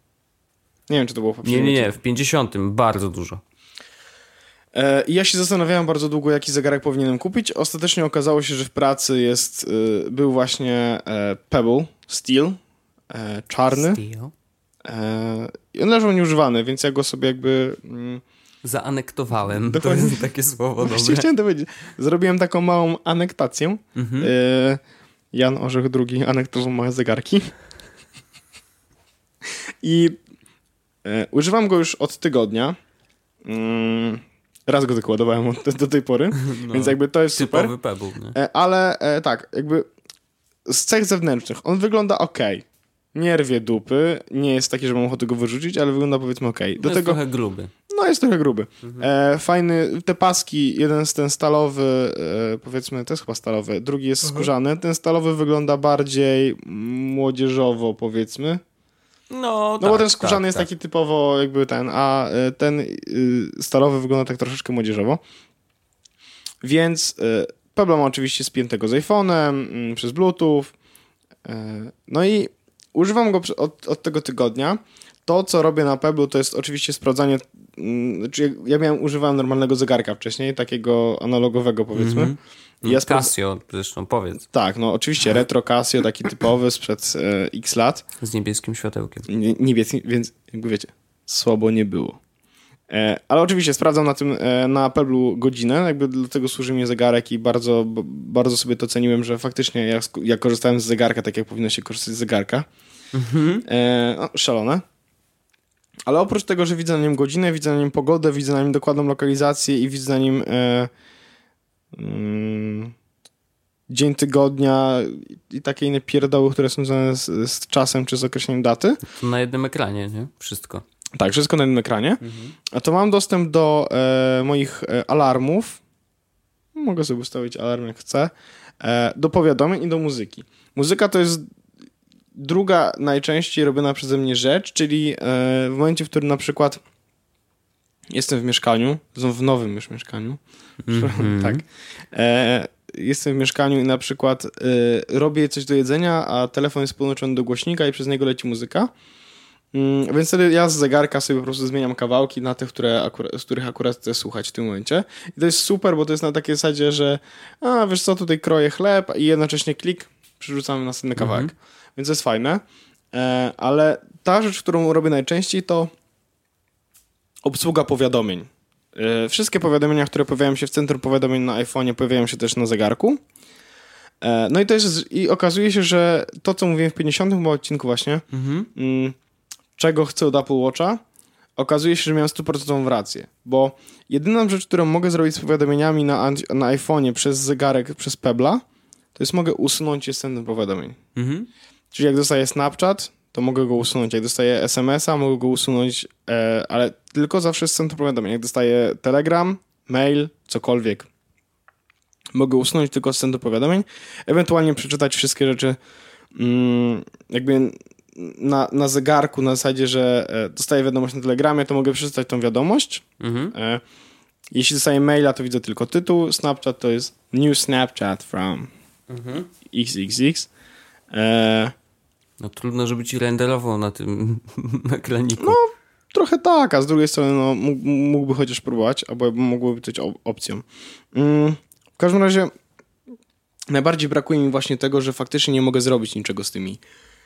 Nie wiem, czy to było w poprzednim Nie, nie, nie, odcinku. w pięćdziesiątym bardzo dużo. E, I ja się zastanawiałem bardzo długo, jaki zegarek powinienem kupić. Ostatecznie okazało się, że w pracy jest, y, był właśnie e, Pebble Steel, e, czarny. Steel. E, I on leżał nieużywany, więc ja go sobie jakby... Mm, Zaanektowałem. Dokładnie. To jest takie słowo dobre. Chciałem to powiedzieć. Zrobiłem taką małą anektację. Mhm. E, Jan Orzech drugi anektował moje zegarki. I e, używam go już od tygodnia. Mm, raz go tylko ładowałem od, do tej pory. No, więc jakby to jest typowy super. Pebble, nie? E, ale e, tak, jakby z cech zewnętrznych on wygląda ok. Nie rwie dupy. Nie jest taki, że mam ochotę go wyrzucić, ale wygląda powiedzmy ok. Do jest tego trochę gruby. No jest trochę gruby. Mhm. E, fajny, te paski, jeden z ten stalowy, e, powiedzmy, to jest chyba stalowy, drugi jest mhm. skórzany. Ten stalowy wygląda bardziej młodzieżowo, powiedzmy. No, no tak, bo ten skórzany tak, jest tak. taki typowo jakby ten, a ten y, stalowy wygląda tak troszeczkę młodzieżowo. Więc y, Pebble ma oczywiście spiętego z iPhone'em, y, przez Bluetooth. Y, no i używam go od, od tego tygodnia. To, co robię na Pebble, to jest oczywiście sprawdzanie. Znaczy ja miałem, używałem normalnego zegarka wcześniej, takiego analogowego, powiedzmy. Mm-hmm. Ja spra- Casio, zresztą powiedz. Tak, no oczywiście retro Casio, taki typowy sprzed e, x lat. Z niebieskim światełkiem. Nie, niebieskim, więc jakby wiecie, słabo nie było. E, ale oczywiście sprawdzam na tym, e, na Pebble godzinę, jakby do tego służy mi zegarek i bardzo, b- bardzo sobie to ceniłem, że faktycznie ja, ja korzystałem z zegarka tak, jak powinno się korzystać z zegarka. Mm-hmm. E, no, szalone. Ale oprócz tego, że widzę na nim godzinę, widzę na nim pogodę, widzę na nim dokładną lokalizację i widzę na nim e, mm, dzień tygodnia i takie inne pierdoły, które są związane z, z czasem czy z określeniem daty. To na jednym ekranie, nie? Wszystko. Tak, wszystko na jednym ekranie. Mhm. A to mam dostęp do e, moich e, alarmów. Mogę sobie ustawić alarm jak chcę. E, do powiadomień i do muzyki. Muzyka to jest druga najczęściej robiona przeze mnie rzecz, czyli e, w momencie, w którym na przykład jestem w mieszkaniu, w nowym już mieszkaniu, mm-hmm. tak, e, jestem w mieszkaniu i na przykład e, robię coś do jedzenia, a telefon jest podłączony do głośnika i przez niego leci muzyka, mm, więc wtedy ja z zegarka sobie po prostu zmieniam kawałki na te, które akurat, z których akurat chcę słuchać w tym momencie. I to jest super, bo to jest na takiej zasadzie, że a wiesz co, tutaj kroję chleb i jednocześnie klik, przerzucamy następny kawałek. Mm-hmm. Więc to jest fajne, e, ale ta rzecz, którą robię najczęściej, to obsługa powiadomień. E, wszystkie powiadomienia, które pojawiają się w centrum powiadomień na iPhone'ie, pojawiają się też na zegarku. E, no i to jest, i okazuje się, że to, co mówiłem w pięćdziesiątym odcinku właśnie, mhm. m, czego chcę od Apple Watcha, okazuje się, że miałem stuprocentową rację, bo jedyna rzecz, którą mogę zrobić z powiadomieniami na, na iPhone'ie przez zegarek, przez Pebble'a, to jest mogę usunąć je z centrum powiadomień. Mhm. Czyli jak dostaję Snapchat, to mogę go usunąć. Jak dostaję es em es a, mogę go usunąć, e, ale tylko zawsze z centrum powiadomień. Jak dostaję Telegram, mail, cokolwiek, mogę usunąć tylko z centrum powiadomień. Ewentualnie przeczytać wszystkie rzeczy mm, jakby na, na zegarku, na zasadzie, że e, dostaję wiadomość na Telegramie, to mogę przeczytać tą wiadomość. Mhm. E, jeśli dostaję maila, to widzę tylko tytuł. Snapchat to jest New Snapchat from mhm. iks iks iks. E, No trudno, żeby ci renderował na tym ekraniku. No, trochę tak, a z drugiej strony no, mógłby chociaż próbować, albo mogłoby być opcją. Mm, w każdym razie najbardziej brakuje mi właśnie tego, że faktycznie nie mogę zrobić niczego z tymi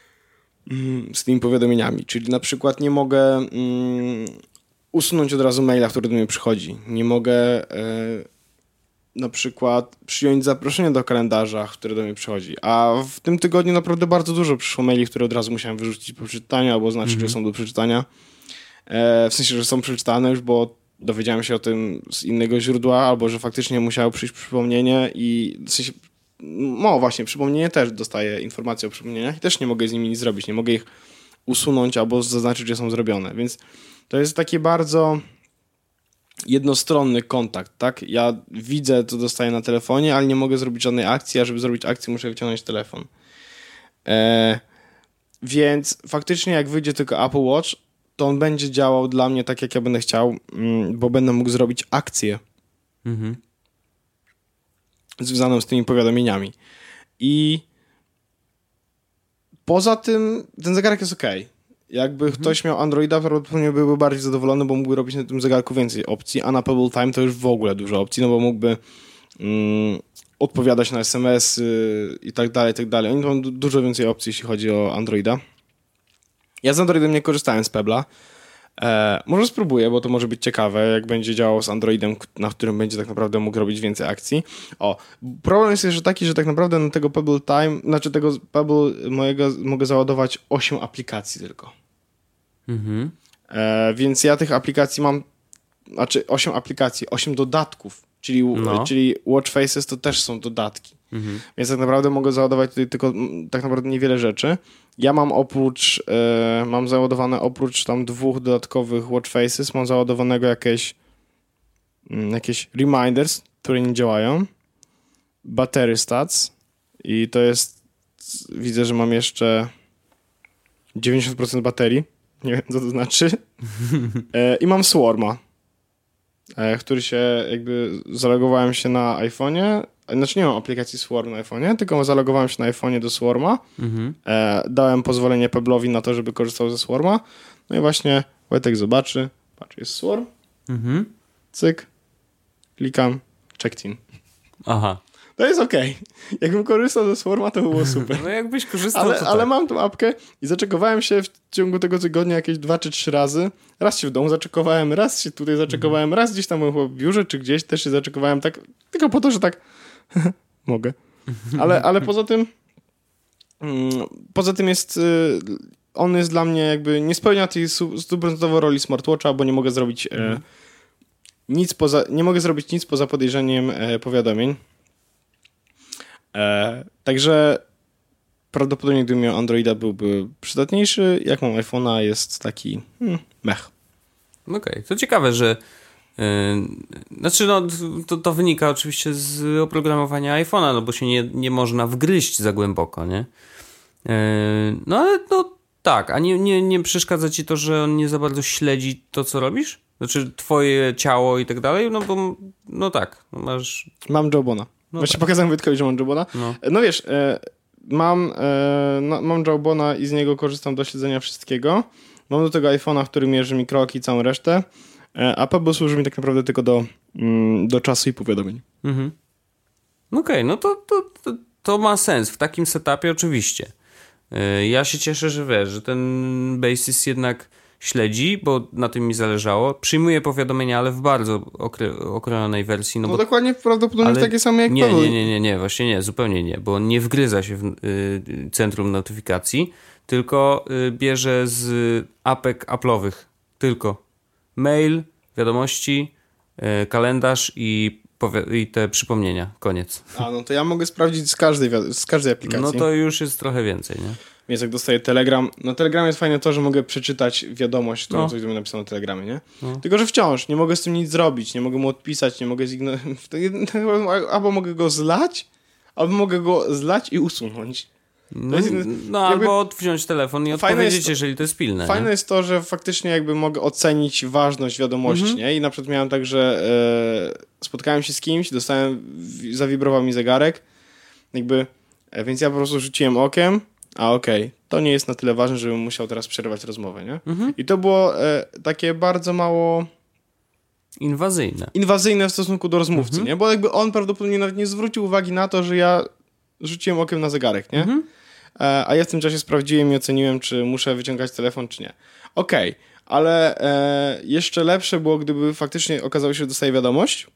mm, z tymi powiadomieniami. Czyli na przykład nie mogę mm, usunąć od razu maila, który do mnie przychodzi. Nie mogę e, na przykład przyjąć zaproszenie do kalendarza, które do mnie przychodzi. A w tym tygodniu naprawdę bardzo dużo przyszło maili, które od razu musiałem wyrzucić po przeczytaniu, albo znaczyć, mm-hmm. że są do przeczytania. E, w sensie, że są przeczytane już, bo dowiedziałem się o tym z innego źródła, albo że faktycznie musiało przyjść przypomnienie i w sensie, no właśnie, przypomnienie też dostaję informacje o przypomnieniach i też nie mogę z nimi nic zrobić. Nie mogę ich usunąć albo zaznaczyć, że są zrobione. Więc to jest takie bardzo jednostronny kontakt, tak? Ja widzę, co dostaję na telefonie, ale nie mogę zrobić żadnej akcji, a żeby zrobić akcję, muszę wyciągnąć telefon. E, więc faktycznie jak wyjdzie tylko Apple Watch, to on będzie działał dla mnie tak, jak ja będę chciał, bo będę mógł zrobić akcję mhm. związaną z tymi powiadomieniami. I poza tym ten zegarek jest okej. Okay. Jakby mhm. ktoś miał Androida, prawdopodobnie byłby bardziej zadowolony, bo mógłby robić na tym zegarku więcej opcji, a na Pebble Time to już w ogóle dużo opcji, no bo mógłby mm, odpowiadać na es em es y, i tak dalej, i tak dalej. Oni mają du- dużo więcej opcji, jeśli chodzi o Androida. Ja z Androidem nie korzystałem z Pebble'a. E, może spróbuję, bo to może być ciekawe, jak będzie działał z Androidem, na którym będzie tak naprawdę mógł robić więcej akcji. O, problem jest jeszcze taki, że tak naprawdę na tego Pebble Time, znaczy tego Pebble mojego mogę załadować osiem aplikacji tylko. Mhm. E, więc ja tych aplikacji mam, znaczy osiem aplikacji, osiem dodatków, czyli, no. czyli Watch Faces to też są dodatki. Mhm. Więc tak naprawdę mogę załadować tutaj tylko tak naprawdę niewiele rzeczy. ja mam oprócz, e, mam załadowane oprócz tam dwóch dodatkowych watch faces, mam załadowanego jakieś mm, jakieś reminders, które nie działają, battery stats i to jest, widzę, że mam jeszcze dziewięćdziesiąt procent baterii, nie wiem co to znaczy, e, i mam Swarma, e, który się jakby zalogowałem się na iPhone'ie. Znaczy nie mam aplikacji Swarm na iPhone'ie, tylko zalogowałem się na iPhone'ie do Swarma. Mhm. E, dałem pozwolenie Peblowi na to, żeby korzystał ze Swarma. No i właśnie Wojtek zobaczy. Patrz, jest Swarm. Mhm. Cyk. Klikam. Checked in. Aha. To jest okej. Okay. Jakbym korzystał ze Swarma, to by było super. No jakbyś korzystał, ale, to tak. Ale mam tą apkę i zaczekowałem się w ciągu tego tygodnia jakieś dwa czy trzy razy. Raz się w domu zaczekowałem, raz się tutaj zaczekowałem, mhm. raz gdzieś tam byłem w biurze, czy gdzieś też się zaczekowałem tak, tylko po to, że tak mogę. Ale, ale poza tym mm, poza tym jest y, on jest dla mnie jakby nie spełnia tej stuprocentowo roli smartwatcha, bo nie mogę zrobić mhm. e, nic poza, nie mogę zrobić nic poza podejrzeniem e, powiadomień. E, także prawdopodobnie gdybym miał Androida, byłby przydatniejszy. Jak mam iPhone'a, jest taki hmm, mech. Okej, okay. To ciekawe, że yy, znaczy no to, to wynika oczywiście z oprogramowania iPhone'a, no bo się nie, nie można wgryźć za głęboko, nie? Yy, no ale no tak, a nie, nie, nie przeszkadza ci to, że on nie za bardzo śledzi to, co robisz? Znaczy twoje ciało i tak dalej? No bo no tak, no masz... Mam Jawbona. No Właśnie tak. Pokazałem Wojtkowi, że mam Jawbona. No. no wiesz, e, mam, e, no, mam Jawbona i z niego korzystam do śledzenia wszystkiego. Mam do tego iPhone'a, który mierzy mi kroki i całą resztę. E, a Pebble służy mi tak naprawdę tylko do, mm, do czasu i powiadomień. Mhm. Okej, okay, no to, to, to, to ma sens. W takim setupie oczywiście. E, ja się cieszę, że wiesz, że ten Basis jednak śledzi, bo na tym mi zależało. Przyjmuje powiadomienia, ale w bardzo okre- okrojonej wersji. No, no bo, dokładnie prawdopodobnie ale takie same jak nie, Pebble. Nie, nie, nie, nie, właśnie nie, zupełnie nie, bo on nie wgryza się w y, centrum notyfikacji, tylko y, bierze z apek Apple'owych. Tylko mail, wiadomości, y, kalendarz i, powi- i te przypomnienia. Koniec. A, no to ja mogę sprawdzić z każdej, z każdej aplikacji. No to już jest trochę więcej, nie? Więc jak dostaję Telegram, no Telegram jest fajne to, że mogę przeczytać wiadomość, którą no. coś do mnie napisano na Telegramie, nie? No. Tylko, że wciąż nie mogę z tym nic zrobić, nie mogę mu odpisać, nie mogę zignorować. Albo mogę go zlać, albo mogę go zlać i usunąć. No, jest, no jakby, albo wziąć telefon i odpowiedzieć, to, jeżeli to jest pilne. Fajne nie? jest to, że faktycznie jakby mogę ocenić ważność wiadomości, mhm. nie? I na przykład miałem tak, że e, spotkałem się z kimś, dostałem, zawibrował mi zegarek, jakby, e, więc ja po prostu rzuciłem okiem, a okej, okay, to nie jest na tyle ważne, żebym musiał teraz przerywać rozmowę, nie? Mhm. I to było e, takie bardzo mało... Inwazyjne. Inwazyjne w stosunku do rozmówcy, mhm. nie? Bo jakby on prawdopodobnie nawet nie zwrócił uwagi na to, że ja rzuciłem okiem na zegarek, nie? Mhm. E, a ja w tym czasie sprawdziłem i oceniłem, czy muszę wyciągać telefon, czy nie. Okej, okay, ale e, jeszcze lepsze było, gdyby faktycznie okazało się, że dostaję wiadomość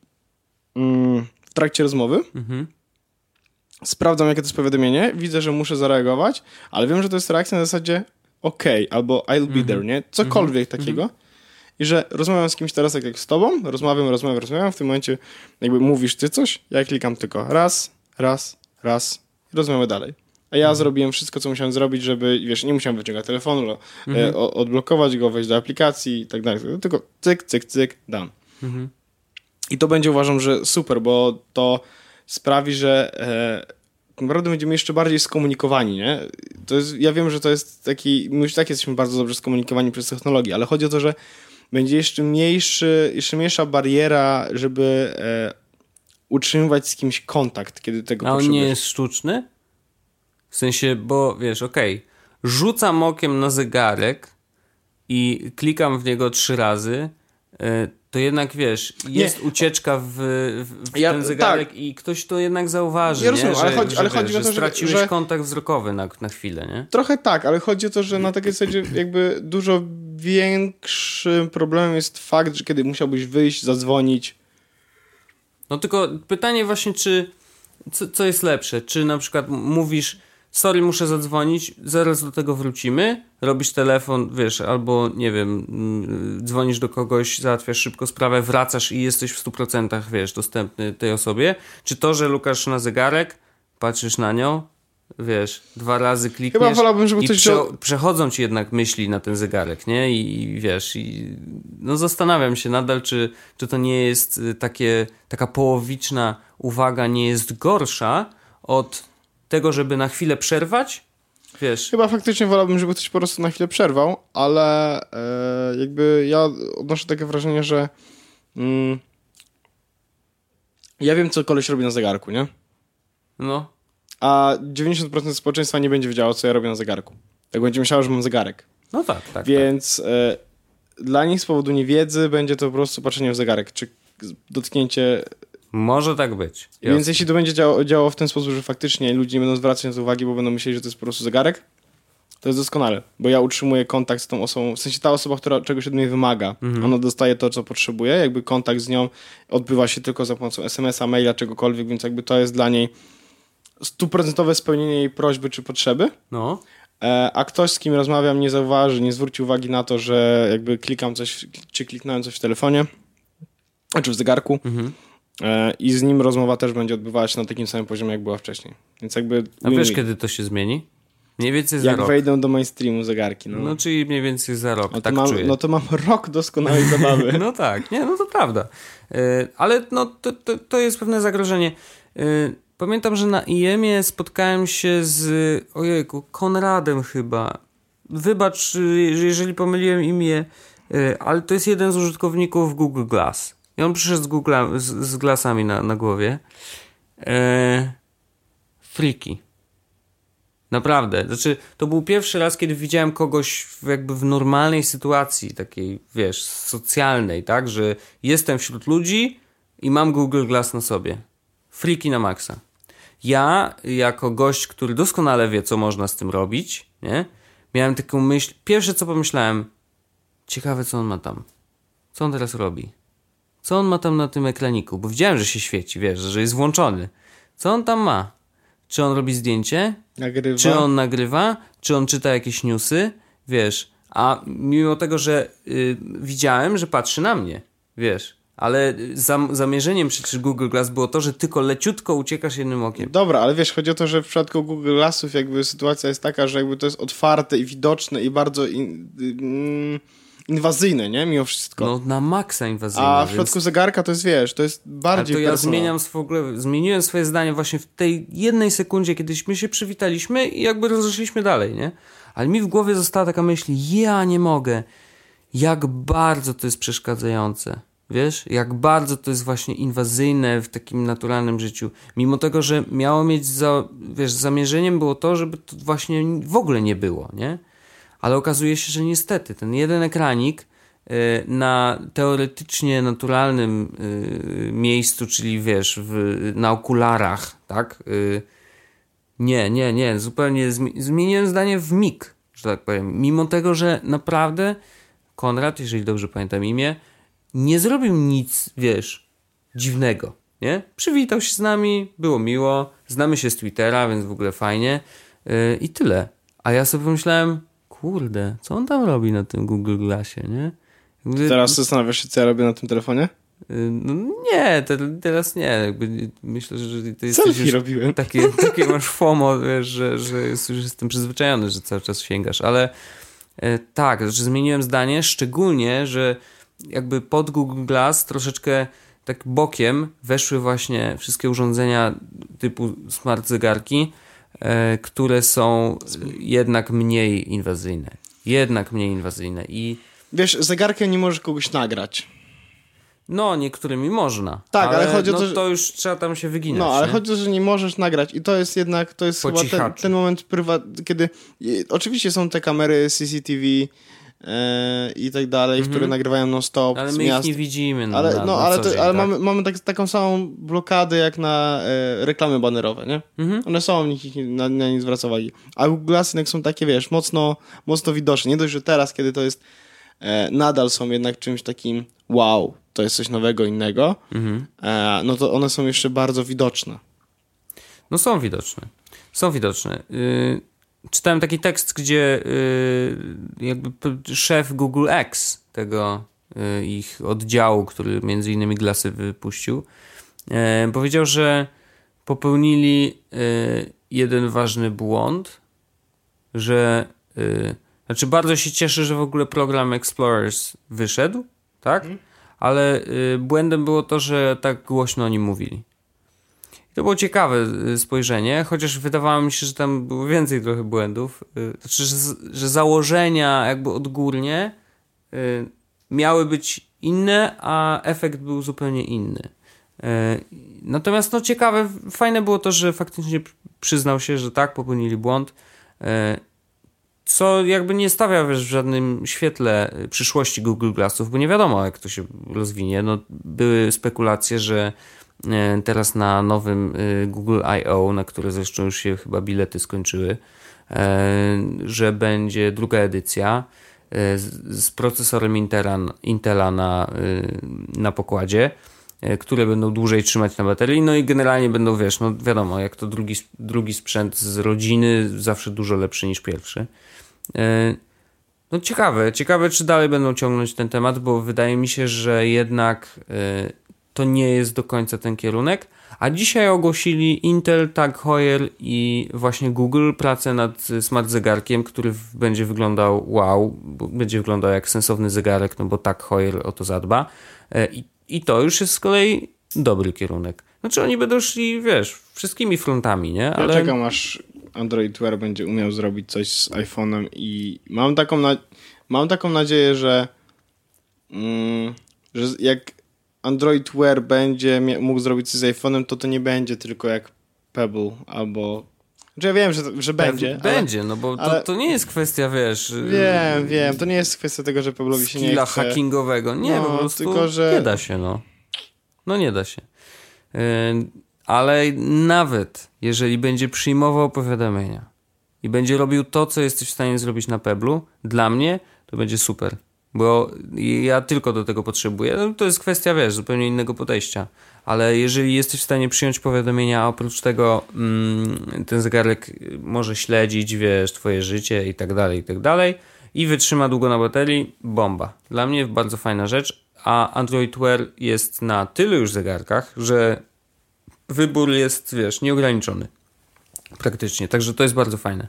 mm, w trakcie rozmowy. Mhm. Sprawdzam, jakie to jest powiadomienie, widzę, że muszę zareagować, ale wiem, że to jest reakcja na zasadzie okej, okay, albo I'll be mm-hmm. there, nie? Cokolwiek mm-hmm. takiego. I że rozmawiam z kimś teraz tak jak z tobą, rozmawiam, rozmawiam, rozmawiam, w tym momencie jakby mówisz ty coś, ja klikam tylko raz, raz, raz i rozmawiamy dalej. A ja mm-hmm. zrobiłem wszystko, co musiałem zrobić, żeby, wiesz, nie musiałem wyciągać telefonu, mm-hmm. e, odblokować go, wejść do aplikacji i tak dalej, tylko cyk, cyk, cyk, done. Mm-hmm. I to będzie, uważam, że super, bo to sprawi, że e, naprawdę będziemy jeszcze bardziej skomunikowani, nie? To jest, ja wiem, że to jest taki, my już tak jesteśmy bardzo dobrze skomunikowani przez technologię, ale chodzi o to, że będzie jeszcze mniejszy, jeszcze mniejsza bariera, żeby e, utrzymywać z kimś kontakt, kiedy tego A on potrzebujesz. nie jest sztuczny? W sensie, bo wiesz, okej, okay, rzucam okiem na zegarek i klikam w niego trzy razy, e, to jednak, wiesz, jest nie. ucieczka w, w ja, ten zegarek tak. i ktoś to jednak zauważy, ja rozumiem, nie? Że, ale chodzi, że, ale wiesz, chodzi że o to, straciłeś że... kontakt wzrokowy na, na chwilę, nie? Trochę tak, ale chodzi o to, że na takiej zasadzie jakby dużo większym problemem jest fakt, że kiedy musiałbyś wyjść, zadzwonić. No tylko pytanie właśnie, czy co, co jest lepsze? Czy na przykład mówisz, sorry, muszę zadzwonić, zaraz do tego wrócimy, robisz telefon, wiesz, albo nie wiem, dzwonisz do kogoś, załatwiasz szybko sprawę, wracasz i jesteś w stu procentach, wiesz, dostępny tej osobie, czy to, że lukasz na zegarek, patrzysz na nią, wiesz, dwa razy klikniesz Chyba wolałbym, żeby i ktoś prze, wziął... przechodzą ci jednak myśli na ten zegarek, nie? I, i wiesz, i, no zastanawiam się nadal, czy, czy to nie jest takie, taka połowiczna uwaga nie jest gorsza od tego, żeby na chwilę przerwać, wiesz. Chyba faktycznie wolałbym, żeby ktoś po prostu na chwilę przerwał, ale e, jakby ja odnoszę takie wrażenie, że mm, ja wiem, co koleś robi na zegarku, nie? No. A dziewięćdziesiąt procent społeczeństwa nie będzie wiedziało, co ja robię na zegarku. Tak będzie myślało, że mam zegarek. No tak, tak. Więc tak. E, dla nich z powodu niewiedzy będzie to po prostu patrzenie w zegarek, czy dotknięcie... Może tak być. Więc Jasne. jeśli to będzie działało, działało w ten sposób, że faktycznie ludzie nie będą zwracać na to uwagi, bo będą myśleli, że to jest po prostu zegarek, to jest doskonale, bo ja utrzymuję kontakt z tą osobą, w sensie ta osoba, która czegoś od mnie wymaga, mhm. ona dostaje to, co potrzebuje, jakby kontakt z nią odbywa się tylko za pomocą es em es a, maila, czegokolwiek, więc jakby to jest dla niej stuprocentowe spełnienie jej prośby czy potrzeby. No. A ktoś, z kim rozmawiam, nie zauważy, nie zwróci uwagi na to, że jakby klikam coś, czy kliknąłem coś w telefonie, czy w zegarku, mhm. i z nim rozmowa też będzie odbywała się na takim samym poziomie, jak była wcześniej. Więc jakby... A wiesz, mi... kiedy to się zmieni? Mniej więcej za jak rok. Jak wejdą do mainstreamu zegarki. No, no czyli mniej więcej za rok, no tak mam, czuję. No to mam rok doskonałej zabawy. No tak, nie, no to prawda. Yy, ale no to, to, to jest pewne zagrożenie. Yy, pamiętam, że na I E M ie spotkałem się z, ojejku, Konradem chyba. Wybacz, jeżeli pomyliłem imię, yy, ale to jest jeden z użytkowników Google Glass. I on przyszedł z, Google, z, z Glassami na, na głowie. Yy, Freaky. Naprawdę. Znaczy, to był pierwszy raz, kiedy widziałem kogoś w, jakby w normalnej sytuacji, takiej, wiesz, socjalnej, tak? Że jestem wśród ludzi i mam Google Glass na sobie. Freaky na maksa. Ja, jako gość, który doskonale wie, co można z tym robić, nie? Miałem taką myśl, pierwsze co pomyślałem, ciekawe, co on ma tam. Co on teraz robi? Co on ma tam na tym ekraniku? Bo widziałem, że się świeci, wiesz, że jest włączony. Co on tam ma? Czy on robi zdjęcie? Nagrywa. Czy on nagrywa? Czy on czyta jakieś newsy? Wiesz, a mimo tego, że y, widziałem, że patrzy na mnie, wiesz, ale zam- zamierzeniem przecież Google Glass było to, że tylko leciutko uciekasz jednym okiem. Dobra, ale wiesz, chodzi o to, że w przypadku Google Glassów jakby sytuacja jest taka, że jakby to jest otwarte i widoczne i bardzo in, in, inwazyjne, nie? Mimo wszystko. No na maksa inwazyjne. A w przypadku więc... zegarka to jest, wiesz, to jest bardziej ale to ja personal. zmieniam w ogóle, zmieniłem swoje zdanie właśnie w tej jednej sekundzie, kiedyśmy się przywitaliśmy i jakby rozeszliśmy dalej, nie? Ale mi w głowie została taka myśl, ja nie mogę. Jak bardzo to jest przeszkadzające. Wiesz? Jak bardzo to jest właśnie inwazyjne w takim naturalnym życiu. Mimo tego, że miało mieć, za, wiesz, zamierzeniem było to, żeby to właśnie w ogóle nie było, nie? Ale okazuje się, że niestety ten jeden ekranik y, na teoretycznie naturalnym y, miejscu, czyli wiesz, w, na okularach, tak? Y, nie, nie, nie, zupełnie zmi- zmieniłem zdanie w mig, że tak powiem. Mimo tego, że naprawdę Konrad, jeżeli dobrze pamiętam imię, nie zrobił nic, wiesz, dziwnego, nie? Przywitał się z nami, było miło, znamy się z Twittera, więc w ogóle fajnie yy, i tyle. A ja sobie pomyślałem, kurde, co on tam robi na tym Google Glassie, nie? Jakby, teraz zastanawiasz się, co ja robię na tym telefonie? Yy, no nie, te, teraz nie. Jakby myślę, że to jest selfie robiłem. Takie, takie masz FOMO, wiesz, że, że już jestem przyzwyczajony, że cały czas sięgasz, ale yy, tak, znaczy zmieniłem zdanie, szczególnie, że jakby pod Google Glass troszeczkę tak bokiem weszły właśnie wszystkie urządzenia typu smart zegarki, e, które są jednak mniej inwazyjne. Jednak mniej inwazyjne. I wiesz, zegarkiem nie możesz kogoś nagrać. no, niektórymi można. Tak, ale, ale chodzi o no, to, że... to już trzeba tam się wyginać. No, ale nie? chodzi o to, że nie możesz nagrać i to jest jednak, to jest chyba ten, ten moment prywatny, kiedy oczywiście są te kamery C C T V i tak dalej, mm-hmm. które nagrywają non-stop. Ale my ich nie widzimy. No, ale na, no, na ale, co to, dzień, ale tak? mamy, mamy tak, taką samą blokadę jak na e, reklamy banerowe, nie? Mm-hmm. One są, nikt na, na nie zwraca uwagi. A Google Glass jednak są takie, wiesz, mocno, mocno widoczne. Nie dość, że teraz, kiedy to jest e, nadal są jednak czymś takim wow, to jest coś nowego, innego, mm-hmm. e, no to one są jeszcze bardzo widoczne. No są widoczne. Są widoczne. Yy... Czytałem taki tekst, gdzie yy, jakby szef Google X, tego yy, ich oddziału, który między innymi Glassy wypuścił, yy, powiedział, że popełnili yy, jeden ważny błąd, że yy, znaczy bardzo się cieszę, że w ogóle program Explorers wyszedł, tak? Hmm. Ale yy, błędem było to, że tak głośno o nim mówili. I to było ciekawe spojrzenie, chociaż wydawało mi się, że tam było więcej trochę błędów. Yy, znaczy, że, że założenia jakby odgórnie yy, miały być inne, a efekt był zupełnie inny. Natomiast no ciekawe, fajne było to, że faktycznie przyznał się, że tak, popełnili błąd, co jakby nie stawia wiesz, w żadnym świetle przyszłości Google Glassów, bo nie wiadomo jak to się rozwinie. No, były spekulacje, że teraz na nowym Google I O, na które zresztą już się chyba bilety skończyły, że będzie druga edycja z, z procesorem Intela, Intela na, na pokładzie, które będą dłużej trzymać na baterii, no i generalnie będą, wiesz, no wiadomo, jak to drugi, drugi sprzęt z rodziny, zawsze dużo lepszy niż pierwszy. No ciekawe, ciekawe czy dalej będą ciągnąć ten temat, bo wydaje mi się, że jednak to nie jest do końca ten kierunek, a dzisiaj ogłosili Intel, Tag Heuer i właśnie Google pracę nad smart zegarkiem, który będzie wyglądał wow, będzie wyglądał jak sensowny zegarek, no bo Tag Heuer o to zadba i I to już jest z kolei dobry kierunek. Znaczy oni będą szli, wiesz, wszystkimi frontami, nie? Ale... Ja czekam, aż Android Wear będzie umiał zrobić coś z iPhone'em i mam taką, na... mam taką nadzieję, że, mm, że jak Android Wear będzie mógł zrobić coś z iPhone'em, to to nie będzie tylko jak Pebble albo... Znaczy ja wiem, że, że będzie. Będzie, ale, no bo ale... to, to nie jest kwestia, wiesz... Wiem, wiem, to nie jest kwestia tego, że Pebble'owi się nie chce. hackingowego. Nie, no, po prostu tylko, że... nie da się, no. No nie da się. Yy, ale nawet jeżeli będzie przyjmował powiadomienia i będzie robił to, co jesteś w stanie zrobić na Pebble'u, dla mnie to będzie super. Bo ja tylko do tego potrzebuję. No, to jest kwestia, wiesz, zupełnie innego podejścia. Ale jeżeli jesteś w stanie przyjąć powiadomienia, a oprócz tego mm, ten zegarek może śledzić, wiesz, twoje życie i tak dalej, i tak dalej i wytrzyma długo na baterii, bomba. Dla mnie bardzo fajna rzecz, a Android Wear jest na tylu już zegarkach, że wybór jest, wiesz, nieograniczony. Praktycznie, także to jest bardzo fajne.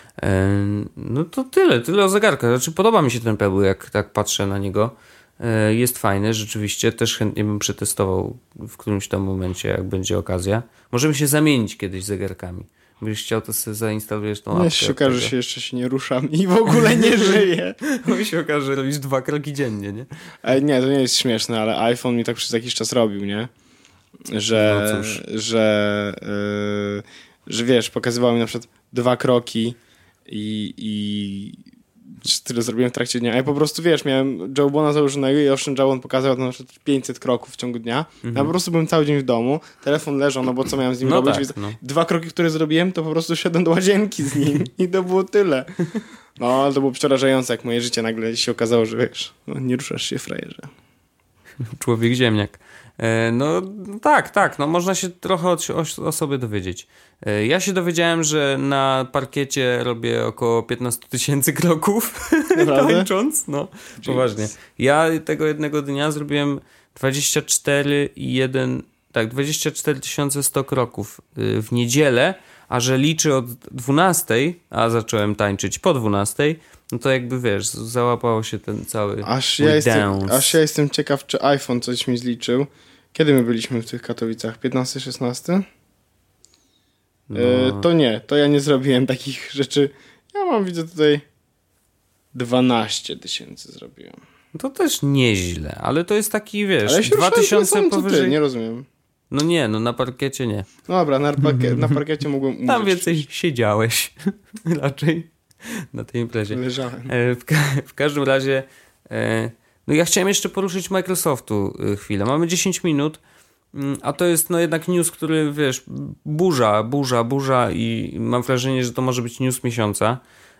No to tyle, tyle o zegarkach. Znaczy podoba mi się ten Pebble, jak tak patrzę na niego. Jest fajny, rzeczywiście. Też chętnie bym przetestował w którymś tam momencie, jak będzie okazja. Możemy się zamienić kiedyś zegarkami. Byś chciał, to sobie zainstalujesz tą apkę. Nie, się okaże, że się jeszcze się nie ruszam i w ogóle nie żyję. Mi się okaże, że robisz dwa kroki dziennie, nie? E, nie, to nie jest śmieszne, ale iPhone mi tak przez jakiś czas robił, nie? Że, no cóż. że, yy, że wiesz, pokazywał mi na przykład dwa kroki i, i tyle zrobiłem w trakcie dnia. A ja po prostu, wiesz, miałem Jawbona założonego i owszem, Jawbon pokazywał na przykład pięćset kroków w ciągu dnia. Mhm. Ja po prostu byłem cały dzień w domu, telefon leżał, no bo co miałem z nim no robić? tak, Więc no. Dwa kroki, które zrobiłem, to po prostu szedłem do łazienki z nim i to było tyle. No, ale to było przerażające, jak moje życie nagle się okazało, że wiesz, no, nie ruszasz się, frajerze. Człowiek ziemniak. No tak, tak, no można się trochę o, o, o sobie dowiedzieć. Ja się dowiedziałem, że na parkiecie robię około piętnaście tysięcy kroków tańcząc. No, Jeez. Poważnie. Ja tego jednego dnia zrobiłem dwadzieścia cztery i jeden, tak, dwadzieścia cztery tysiące sto kroków w niedzielę, a że liczy od dwunastej, a zacząłem tańczyć po dwunastej, no to jakby wiesz, załapało się ten cały aż ja, jestem, aż ja jestem ciekaw, czy iPhone coś mi zliczył. Kiedy my byliśmy w tych Katowicach? piętnaście szesnaście? No. E, to nie, to ja nie zrobiłem takich rzeczy. Ja mam, widzę tutaj dwanaście tysięcy zrobiłem. To też nieźle, ale to jest taki, wiesz, ale dwa tysiące powyżej. Ty, nie rozumiem. No nie, no na parkiecie nie. No dobra, na, parkie, na parkiecie mogłem umrzeć. Tam więcej siedziałeś raczej na tej imprezie. Leżałem. E, w, ka- w każdym razie e, no ja chciałem jeszcze poruszyć Microsoftu chwilę. Mamy dziesięć minut, a to jest no jednak news, który wiesz, burza, burza, burza i mam wrażenie, że to może być news miesiąca.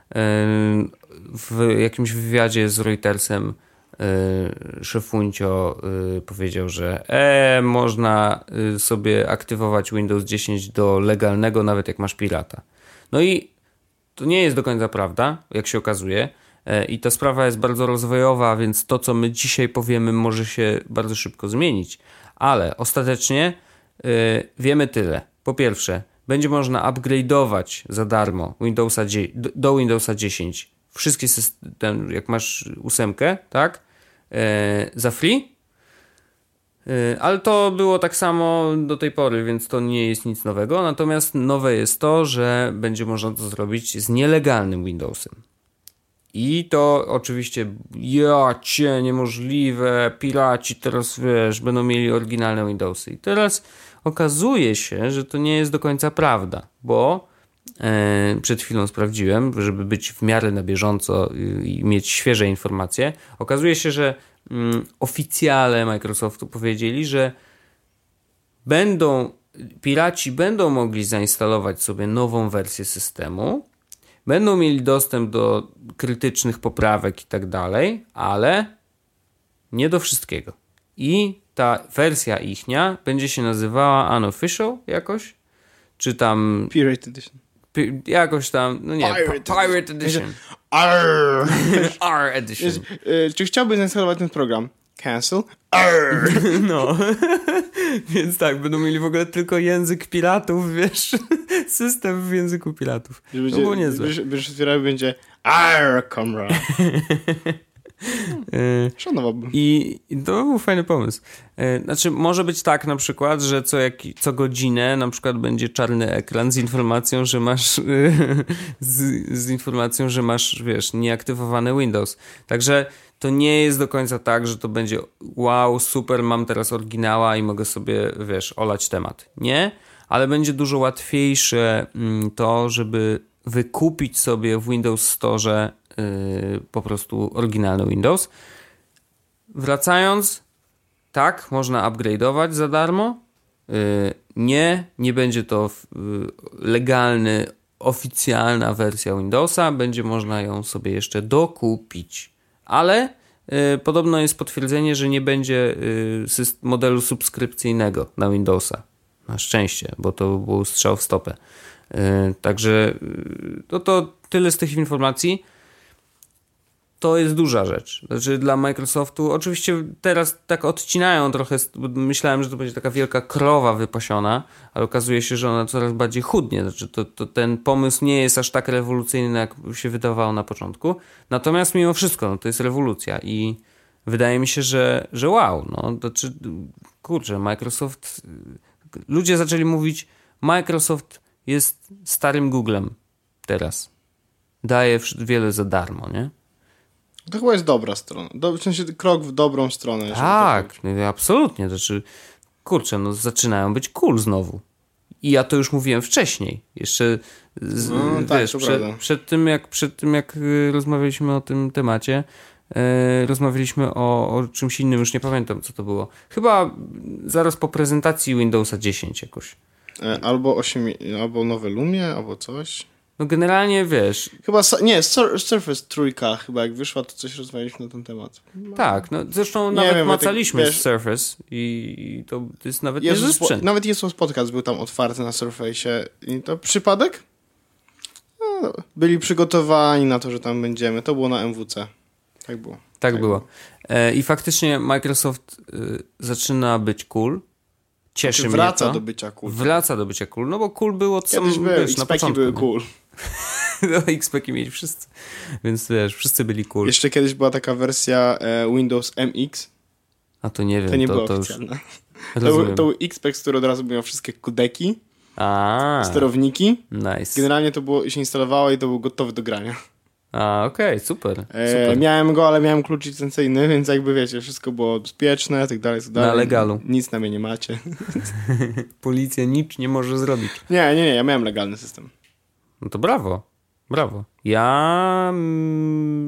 W jakimś wywiadzie z Reutersem szefuncio powiedział, że e, można sobie aktywować Windows dziesięć do legalnego, nawet jak masz pirata. No i to nie jest do końca prawda, jak się okazuje. I ta sprawa jest bardzo rozwojowa, więc to, co my dzisiaj powiemy, może się bardzo szybko zmienić. Ale ostatecznie yy, wiemy tyle. Po pierwsze, będzie można upgrade'ować za darmo Windowsa do Windowsa dziesięć. Wszystkie systemy, jak masz ósemkę, tak? E, za free. E, ale to było tak samo do tej pory, więc to nie jest nic nowego. Natomiast nowe jest to, że będzie można to zrobić z nielegalnym Windowsem. I to oczywiście, ja cię, niemożliwe, piraci teraz, wiesz, będą mieli oryginalne Windowsy. I teraz okazuje się, że to nie jest do końca prawda, bo e, przed chwilą sprawdziłem, żeby być w miarę na bieżąco i, i mieć świeże informacje. Okazuje się, że mm, oficjale Microsoftu powiedzieli, że będą, piraci będą mogli zainstalować sobie nową wersję systemu, będą mieli dostęp do krytycznych poprawek i tak dalej, ale nie do wszystkiego. I ta wersja ichnia będzie się nazywała Unofficial jakoś, czy tam... Pirate Edition. Pi- jakoś tam, no nie, Pirate, Pirate Edition. Arr. R Edition. Jest, y, czy chciałbyś zainstalować ten program? Cancel. Arr. No. Więc tak, będą mieli w ogóle tylko język piratów, wiesz, system w języku piratów. Będzie, to było niezłe. Będziesz otwierał będzie Arr, kamera. Yy, Szanowałbym. I, I to był fajny pomysł. Yy, znaczy, może być tak na przykład, że co, jak, co godzinę na przykład będzie czarny ekran z informacją, że masz yy, z, z informacją, że masz, wiesz, nieaktywowany Windows. Także to nie jest do końca tak, że to będzie wow, super, mam teraz oryginała i mogę sobie, wiesz, olać temat. Nie, ale będzie dużo łatwiejsze mm, to, żeby wykupić sobie w Windows Store yy, po prostu oryginalny Windows. Wracając, tak, można upgrade'ować za darmo. Yy, nie, nie będzie to yy, legalny, oficjalna wersja Windowsa. Będzie można ją sobie jeszcze dokupić. Ale yy, podobno jest potwierdzenie, że nie będzie yy, syst- modelu subskrypcyjnego na Windowsa. Na szczęście, bo to był strzał w stopę. Yy, także yy, to, to tyle z tych informacji. To jest duża rzecz. Znaczy dla Microsoftu, oczywiście teraz tak odcinają trochę, bo myślałem, że to będzie taka wielka krowa wypasiona, ale okazuje się, że ona coraz bardziej chudnie. Znaczy to, to ten pomysł nie jest aż tak rewolucyjny, jak się wydawało na początku. Natomiast mimo wszystko, no, to jest rewolucja i wydaje mi się, że, że wow, no, znaczy, kurczę, Microsoft, ludzie zaczęli mówić, Microsoft jest starym Googlem teraz. Daje wiele za darmo, nie? To chyba jest dobra strona. Do, w sensie krok w dobrą stronę. Tak, tak absolutnie. Znaczy, kurczę, no zaczynają być cool znowu. I ja to już mówiłem wcześniej. Jeszcze z, no, tak, wiesz, przed, przed tym jak przed tym jak rozmawialiśmy o tym temacie, e, rozmawialiśmy o, o czymś innym, już nie pamiętam co to było. Chyba zaraz po prezentacji Windowsa dziesięć jakoś. E, albo osiem, albo nowe Lumie, albo coś. No generalnie wiesz... Chyba, nie, Sur- Surface trójka chyba jak wyszła, to coś rozmawialiśmy na ten temat. No. Tak, no zresztą nie nawet wiem, macaliśmy tak, Surface i, i to, to jest nawet niezły sprzęt. Po, nawet Jesus Podcast był tam otwarty na Surface'ie i to przypadek? No, byli przygotowani na to, że tam będziemy. To było na M W C. Tak było. Tak, tak było. było. E, I faktycznie Microsoft e, zaczyna być cool. Cieszy znaczy, mnie wraca to. do bycia cool. Wraca do bycia cool, no bo cool było od samego, wiesz, na początku. były cool. No, X-Peki mieli wszyscy, więc wiesz, wszyscy byli cool. Jeszcze kiedyś była taka wersja e, Windows M X. A to nie wiem. To nie to, była to oficjalna. To był, to był X-Pek, który od razu miał wszystkie kodeki, A, sterowniki. Nice. Generalnie to było, się instalowało i to był gotowy do grania. A, okej, okay, super, e, super. Miałem go, ale miałem klucz licencyjny, więc jakby wiecie, wszystko było bezpieczne, tak dalej, tak dalej. Na legalu. Nic na mnie nie macie. Policja nic nie może zrobić. Nie, nie, nie, ja miałem legalny system. No to brawo, brawo. Ja... Mm,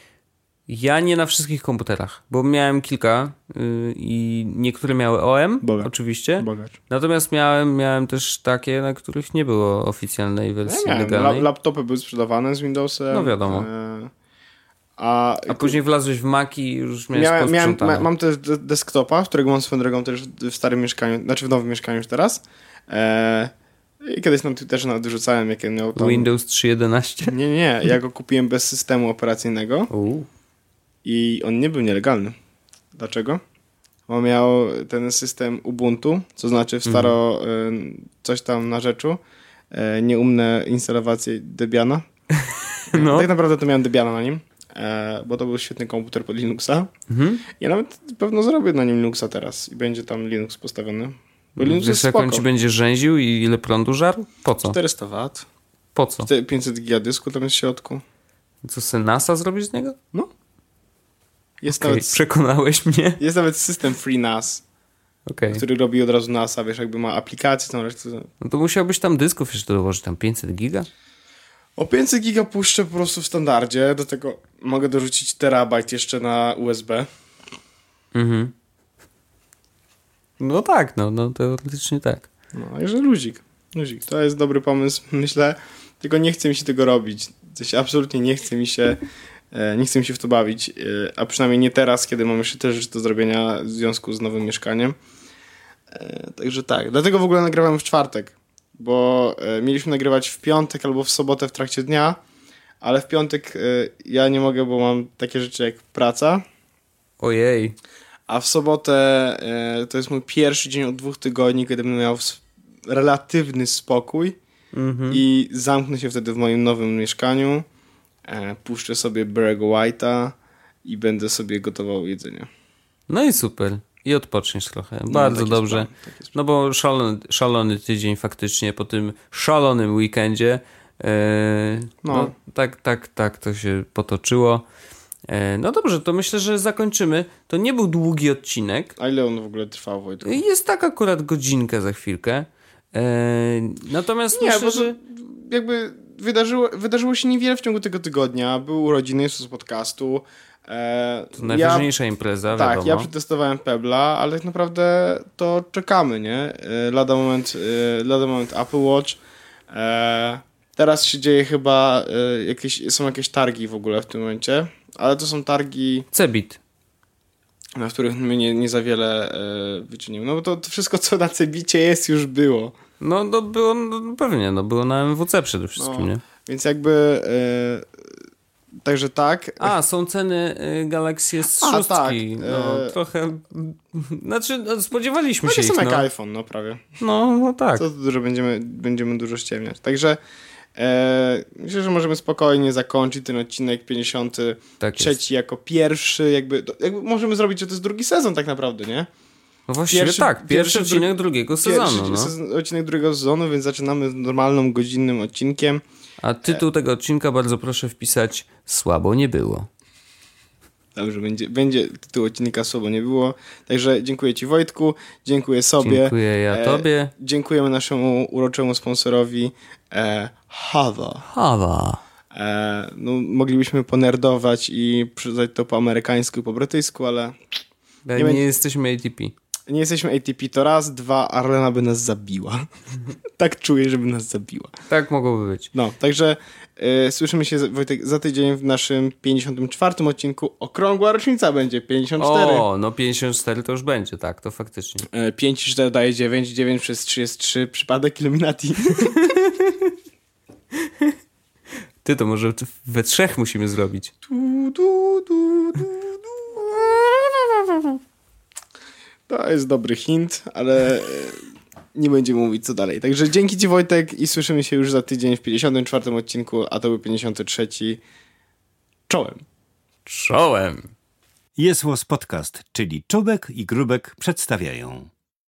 ja nie na wszystkich komputerach, bo miałem kilka yy, i niektóre miały O M, Bogacz. oczywiście. Bogacz. Natomiast miałem, miałem też takie, na których nie było oficjalnej wersji ja legalnej. La- laptopy były sprzedawane z Windowsem. No wiadomo. E- a, a później wlazłeś w Mac i już miałeś miałem, miałem, ma, Mam też de- desktopa, którego mam swoją drogą też w starym mieszkaniu, znaczy w nowym mieszkaniu już teraz. E- I kiedyś na Twitterze nawet wyrzucałem, jakie miał tam... Windows trzy jedenaście? Nie, nie, ja go kupiłem bez systemu operacyjnego. U. I on nie był nielegalny. Dlaczego? On miał ten system Ubuntu, co znaczy w staro mm. coś tam na rzeczu e, nieumne instalacje Debiana. No. Tak naprawdę to miałem Debiana na nim, e, bo to był świetny komputer pod Linuxa. Mhm. Ja nawet pewno zrobię na nim Linuxa teraz i będzie tam Linux postawiony. Bo Linux Wiesz, jak on ci będzie rzęził i ile prądu żarł? Po co? czterysta watów. Po co? pięćset giga dysku tam jest w środku. Co, se NASA zrobić z niego? No. Jest okay, nawet, przekonałeś mnie. Jest nawet system Free N A S, okay. który robi od razu NASA, wiesz, jakby ma aplikację. Tam resztę. No to musiałbyś tam dysków jeszcze dołożyć, tam pięćset giga? O pięćset giga puszczę po prostu w standardzie, do tego mogę dorzucić terabajt jeszcze na U S B. Mhm. No tak, no, no teoretycznie tak. No, że luzik. luzik. To jest dobry pomysł, myślę, tylko nie chce mi się tego robić. Coś absolutnie nie chce mi się nie chcę mi się w to bawić, a przynajmniej nie teraz, kiedy mam jeszcze też rzeczy do zrobienia w związku z nowym mieszkaniem. Także tak, dlatego w ogóle nagrywam w czwartek, bo mieliśmy nagrywać w piątek albo w sobotę w trakcie dnia, ale w piątek ja nie mogę, bo mam takie rzeczy jak praca. Ojej. A w sobotę to jest mój pierwszy dzień od dwóch tygodni, kiedy będę miał relatywny spokój mhm. i zamknę się wtedy w moim nowym mieszkaniu. Puszczę sobie Barry'ego White'a i będę sobie gotował jedzenie. No i super. I odpoczniesz trochę. Bardzo no, dobrze. Plan, no bo szalony, szalony tydzień faktycznie po tym szalonym weekendzie. E, no. no tak, tak, tak to się potoczyło. E, no dobrze, to myślę, że zakończymy. To nie był długi odcinek. A ile on w ogóle trwał, Wojtku? Jest tak akurat godzinkę za chwilkę. E, natomiast nie, myślę, bo że... jakby wydarzyło, wydarzyło się niewiele w ciągu tego tygodnia. Były urodziny z podcastu. E, to najważniejsza ja, impreza, tak, wiadomo. Ja przetestowałem Pebbla, ale tak naprawdę to czekamy, nie? E, lada moment, e, lada moment Apple Watch. E, teraz się dzieje chyba, e, jakieś, są jakieś targi w ogóle w tym momencie, ale to są targi... Cebit. Na których my nie, nie za wiele e, wyczynimy. No bo to, to wszystko, co na Cebicie jest, już było. No to było, no, pewnie, no było na M W C przede wszystkim, no, nie? Więc jakby... E, Także tak. A, są ceny Galaxy S sześć. Tak. No, e... trochę... Znaczy, no, spodziewaliśmy no, się ich. To są no. jak iPhone, no prawie. No, no tak. Co dużo będziemy, będziemy dużo ściemniać. Także e, myślę, że możemy spokojnie zakończyć ten odcinek pięćdziesiąty trzeci tak jako pierwszy. Jakby, jakby możemy zrobić, że to jest drugi sezon tak naprawdę, nie? No właściwie pierwszy, tak. Pierwszy, pierwszy odcinek dru- drugiego sezonu. Pierwszy no. sezon, odcinek drugiego sezonu, więc zaczynamy z normalnym, godzinnym odcinkiem. A tytuł tego odcinka bardzo proszę wpisać Słabo nie było. Dobrze, będzie, będzie tytuł odcinka Słabo nie było. Także dziękuję Ci, Wojtku, dziękuję sobie. Dziękuję ja e, Tobie. Dziękujemy naszemu uroczemu sponsorowi e, Hava. Hava. E, no, moglibyśmy ponerdować i przyznać to po amerykańsku i po brytyjsku, ale... Nie, nie będzie... jesteśmy A T P. Nie jesteśmy A T P, to raz, dwa, Arlena by nas zabiła. Tak czuję, żeby nas zabiła. Tak mogłoby być. No, także y, słyszymy się, Wojtek, za tydzień w naszym pięćdziesiątym czwartym odcinku. Okrągła rocznica będzie, pięćdziesiąt cztery. O, no pięćdziesiąt cztery to już będzie, tak, to faktycznie. Y, pięć i cztery daje dziewięć, dziewięć przez trzy jest trzy, przypadek Illuminati. Ty, to może we trzech musimy zrobić. Tu, tu, tu, tu, tu. To jest dobry hint, ale nie będziemy mówić co dalej. Także dzięki Ci, Wojtek, i słyszymy się już za tydzień w pięćdziesiątym czwartym odcinku, a to był pięćdziesiąty trzeci. Czołem. Czołem. Jest Podcast, czyli Czubek i Grubek przedstawiają.